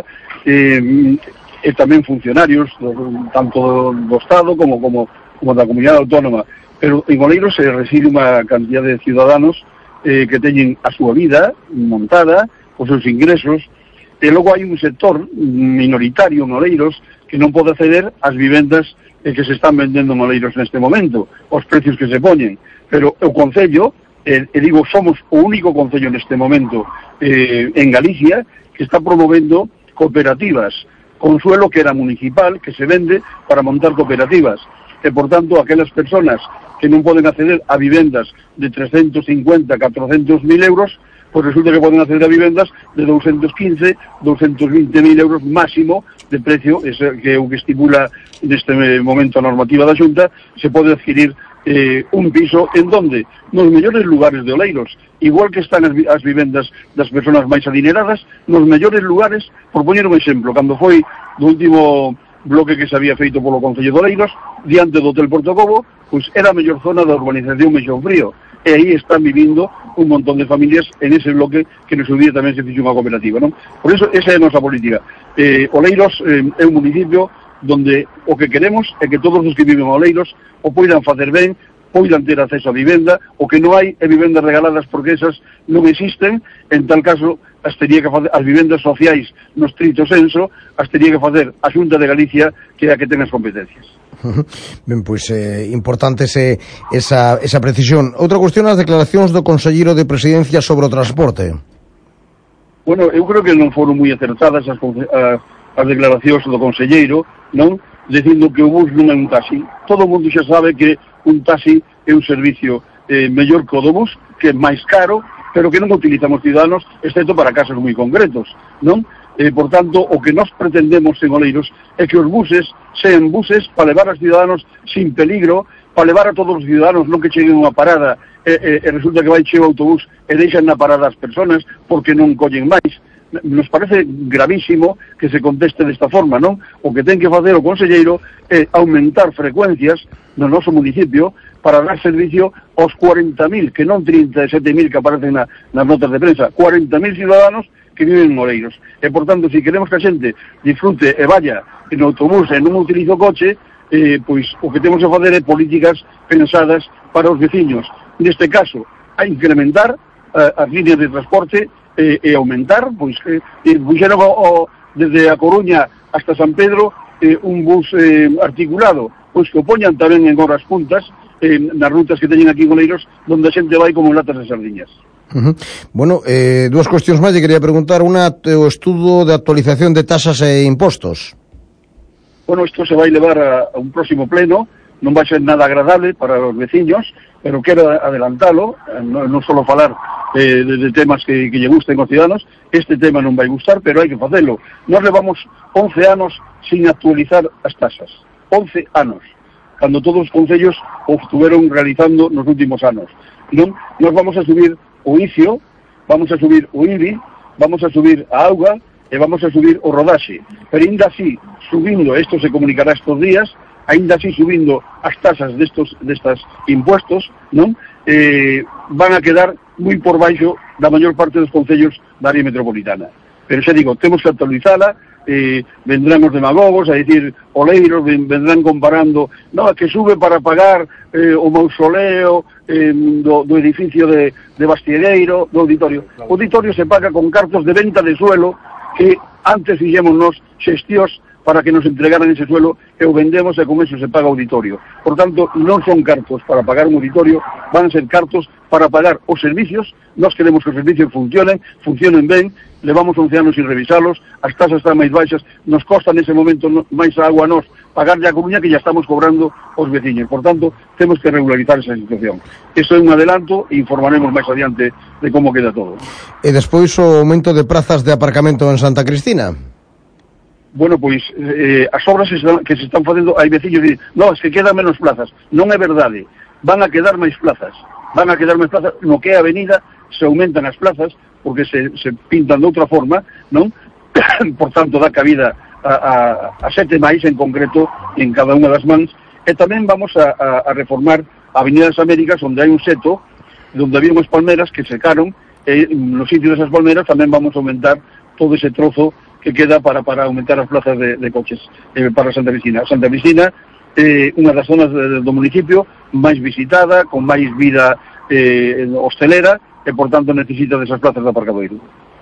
e tamén funcionarios, tanto do Estado como da comunidade autónoma. Pero en Oleiros se reside unha cantidad de ciudadanos que teñen a súa vida montada, os seus ingresos, e logo hai un sector minoritario en Oleiros que non pode acceder ás vivendas que se están vendendo en Oleiros neste momento, os precios que se poñen. Pero o Concello, digo, somos o único concello neste momento en Galicia que está promovendo cooperativas con suelo que era municipal, que se vende para montar cooperativas. E, por tanto, aquelas persoas que non poden acceder a vivendas de 350, 400.000 euros, pues resulta que poden acceder a vivendas de 215, 220.000 euros máximo de precio, que é o que estipula neste momento a normativa da Xunta. Se pode adquirir un piso en donde, nos mellores lugares de Oleiros, igual que están as vivendas das persoas máis adineradas, nos mellores lugares, por poñer un exemplo, cando foi do último bloque que se había feito polo Concello de Oleiros, diante do Hotel Portocobo, pois era a mellor zona da urbanización Meixón Frío, e aí están vivindo un montón de familias en ese bloque que no seu día tamén se fixo unha cooperativa, non? Por iso, esa é a nosa política. Oleiros é un municipio donde o que queremos é que todos os que viven a Oleiros o poidan facer ben, poidan ter acceso a vivenda, o que non hai é vivendas regaladas porque esas non existen. En tal caso, as tería que facer as vivendas sociais no estrito senso, as tería que facer a Xunta de Galicia, que é a que ten as competencias. Ben, pois importante esa precisión. Outra cuestión, as declaracións do conselleiro de Presidencia sobre o transporte. Bueno, eu creo que non foron moi acertadas as declaracións do conselleiro, non? Dicindo que o bus non é un taxi. Todo o mundo xa sabe que un taxi é un servicio mellor que o do bus, que é máis caro, pero que non utilizamos ciudadanos, excepto para casos moi concretos, non? Por tanto, o que nós pretendemos en Oleiros é que os buses sean buses para levar aos ciudadanos sin peligro, para levar a todos os ciudadanos, non que cheguen a unha parada e resulta que vai cheo o autobús e deixan na parada as persoas porque non collen máis. Nos parece gravísimo que se conteste desta forma, non? O que ten que facer o conselleiro é aumentar frecuencias no noso municipio para dar servicio aos 40.000, que non 37.000 que aparecen nas notas de prensa, 40.000 ciudadanos que viven en Oleiros. E, por tanto, se queremos que a xente disfrute e vaya en autobús e non utilizo coche, pois o que temos que fazer é políticas pensadas para os veciños. neste caso, a incrementar as líneas de transporte e aumentar, pois, puxeron desde A Coruña hasta San Pedro un bus articulado, pois que o poñan tamén en horas puntas, nas rutas que teñen aquí en Oleiros, donde a xente vai como latas de sardiñas. Bueno, dúas cuestións máis que quería preguntar. Unha, o estudo de actualización de tasas e impostos. Bueno, isto se vai levar a un próximo pleno, non vai ser nada agradable para os veciños, pero quero adelantalo, non só falar de temas que lle gusten aos ciudadanos. Este tema non vai gustar, pero hai que facelo. Nós levamos 11 anos sin actualizar as tasas, 11 anos, cando todos os concellos o estuveron realizando nos últimos anos. Non? Nós vamos a subir o ICIO, vamos a subir o IBI, vamos a subir a auga e vamos a subir o rodaxe, pero ainda así, subindo, isto se comunicará estes días, ainda así subindo as tasas destos impuestos, non? Van a quedar moi por baixo da maior parte dos concellos da área metropolitana. Pero xa digo, temos que actualizala, vendrán os demagogos a dicir, Oleiros, vendrán comparando, no, que sube para pagar o mausoleo do edificio de Bastiegueiro, do auditorio. O auditorio se paga con cartos de venta de suelo que antes fixémonos xestións para que nos entregaran ese suelo e o vendemos e con eso se paga o auditorio. Por tanto, non son cartos para pagar un auditorio, van a ser cartos para pagar os servicios. Nós queremos que os servicios funcionen ben, levamos 11 anos sin revisalos, as tasas están máis baixas, nos costa nese momento máis agua a nós pagarlle a Coruña que ya estamos cobrando os veciños. Por tanto, temos que regularizar esa situación. Isto é un adelanto e informaremos máis adiante de como queda todo. E despois o aumento de prazas de aparcamento en Santa Cristina. Bueno, pois, as obras que se están facendo, hai veciños que dicen, no, es que quedan menos plazas. Non é verdade, van a quedar máis plazas. No que é a avenida se aumentan as plazas, porque se pintan de outra forma, non? Por tanto, dá cabida a 7 máis en concreto en cada unha das mans. E tamén vamos a reformar a Avenida das Américas, onde hai un seto, onde había unhas palmeras que secaron, e no sitio desas palmeras tamén vamos a aumentar todo ese trozo que queda para aumentar as plazas de coches para Santa Cristina. Santa Cristina é unha das zonas do municipio máis visitada, con máis vida hostelera, e por tanto necesita desas plazas de aparcadoiro.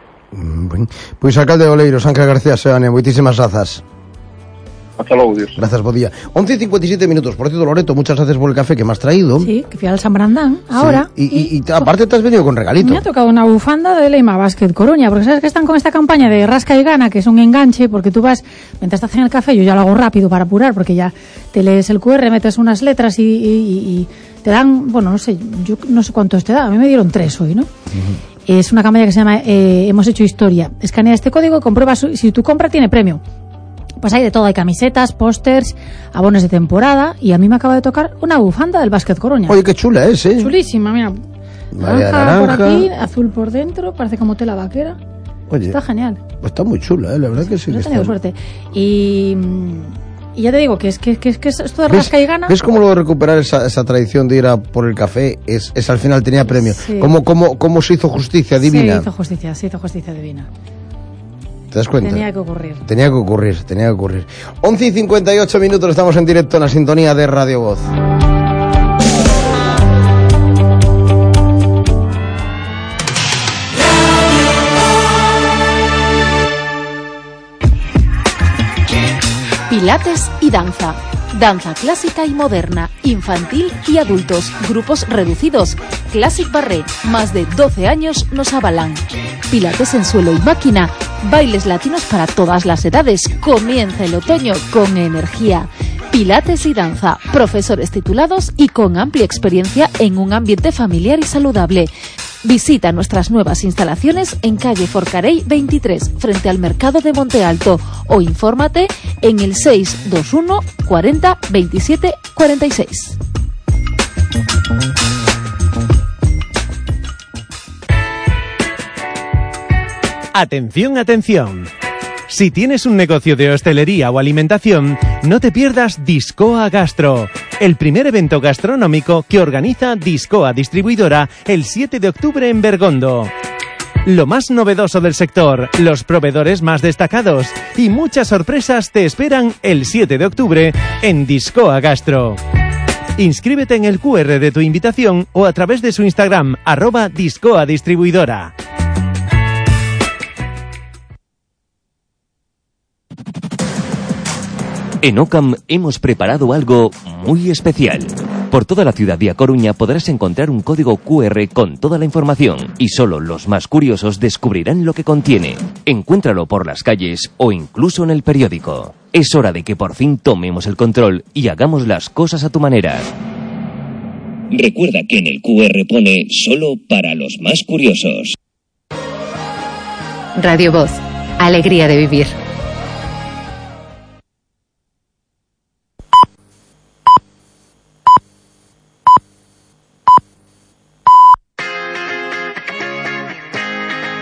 Pois alcalde de Oleiros, Ángel García Seoane, moitísimas grazas. Hasta luego, Dios. Gracias, bo día. 11:57 minutos. Por cierto, Loreto, muchas gracias por el café que me has traído. Sí, que fui al San Brandán ahora. Sí. Y aparte te has venido con regalito. Me ha tocado una bufanda de Leima Basket Coruña, porque sabes que están con esta campaña de rasca y gana, que es un enganche, porque tú vas, mientras te hacen el café, yo ya lo hago rápido para apurar, porque ya te lees el QR, metes unas letras y te dan, bueno, no sé, yo no sé cuántos te dan, a mí me dieron 3 hoy, ¿no? Es una campaña que se llama Hemos hecho historia. Escanea este código y comprueba si tu compra tiene premio. Pues hay de todo, hay camisetas, pósters, abonos de temporada, y a mí me acaba de tocar una bufanda del Básquet Coruña. Oye, qué chula es, ¿eh? Chulísima, mira. Naranja por aquí, azul por dentro, parece como tela vaquera. Oye, está genial. Está muy chula, la verdad que sí. Yo he tenido suerte. Y ya te digo que es esto de rasca y gana. ¿Ves cómo lo de recuperar esa tradición de ir a por el café es al final tenía premio? Sí. ¿Cómo se hizo justicia divina? Se hizo justicia divina. ¿Te das cuenta? Tenía que ocurrir. 11:58 minutos, estamos en directo en la sintonía de Radio Voz. Pilates y danza. Danza clásica y moderna, infantil y adultos, grupos reducidos. Classic Barré, más de 12 años nos avalan. Pilates en suelo y máquina, bailes latinos para todas las edades. Comienza el otoño con energía. Pilates y danza, profesores titulados y con amplia experiencia en un ambiente familiar y saludable. Visita nuestras nuevas instalaciones en calle Forcarey 23, frente al Mercado de Monte Alto, o infórmate en el 621 40 27 46. Atención, atención. Si tienes un negocio de hostelería o alimentación, no te pierdas Discoa Gastro, el primer evento gastronómico que organiza Discoa Distribuidora el 7 de octubre en Bergondo. Lo más novedoso del sector, los proveedores más destacados y muchas sorpresas te esperan el 7 de octubre en Discoa Gastro. Inscríbete en el QR de tu invitación o a través de su Instagram, @discoadistribuidora. En Ocam hemos preparado algo muy especial. Por toda la ciudad de A Coruña podrás encontrar un código QR con toda la información y solo los más curiosos descubrirán lo que contiene. Encuéntralo por las calles o incluso en el periódico. Es hora de que por fin tomemos el control y hagamos las cosas a tu manera. Recuerda que en el QR pone solo para los más curiosos. Radio Voz. Alegría de vivir.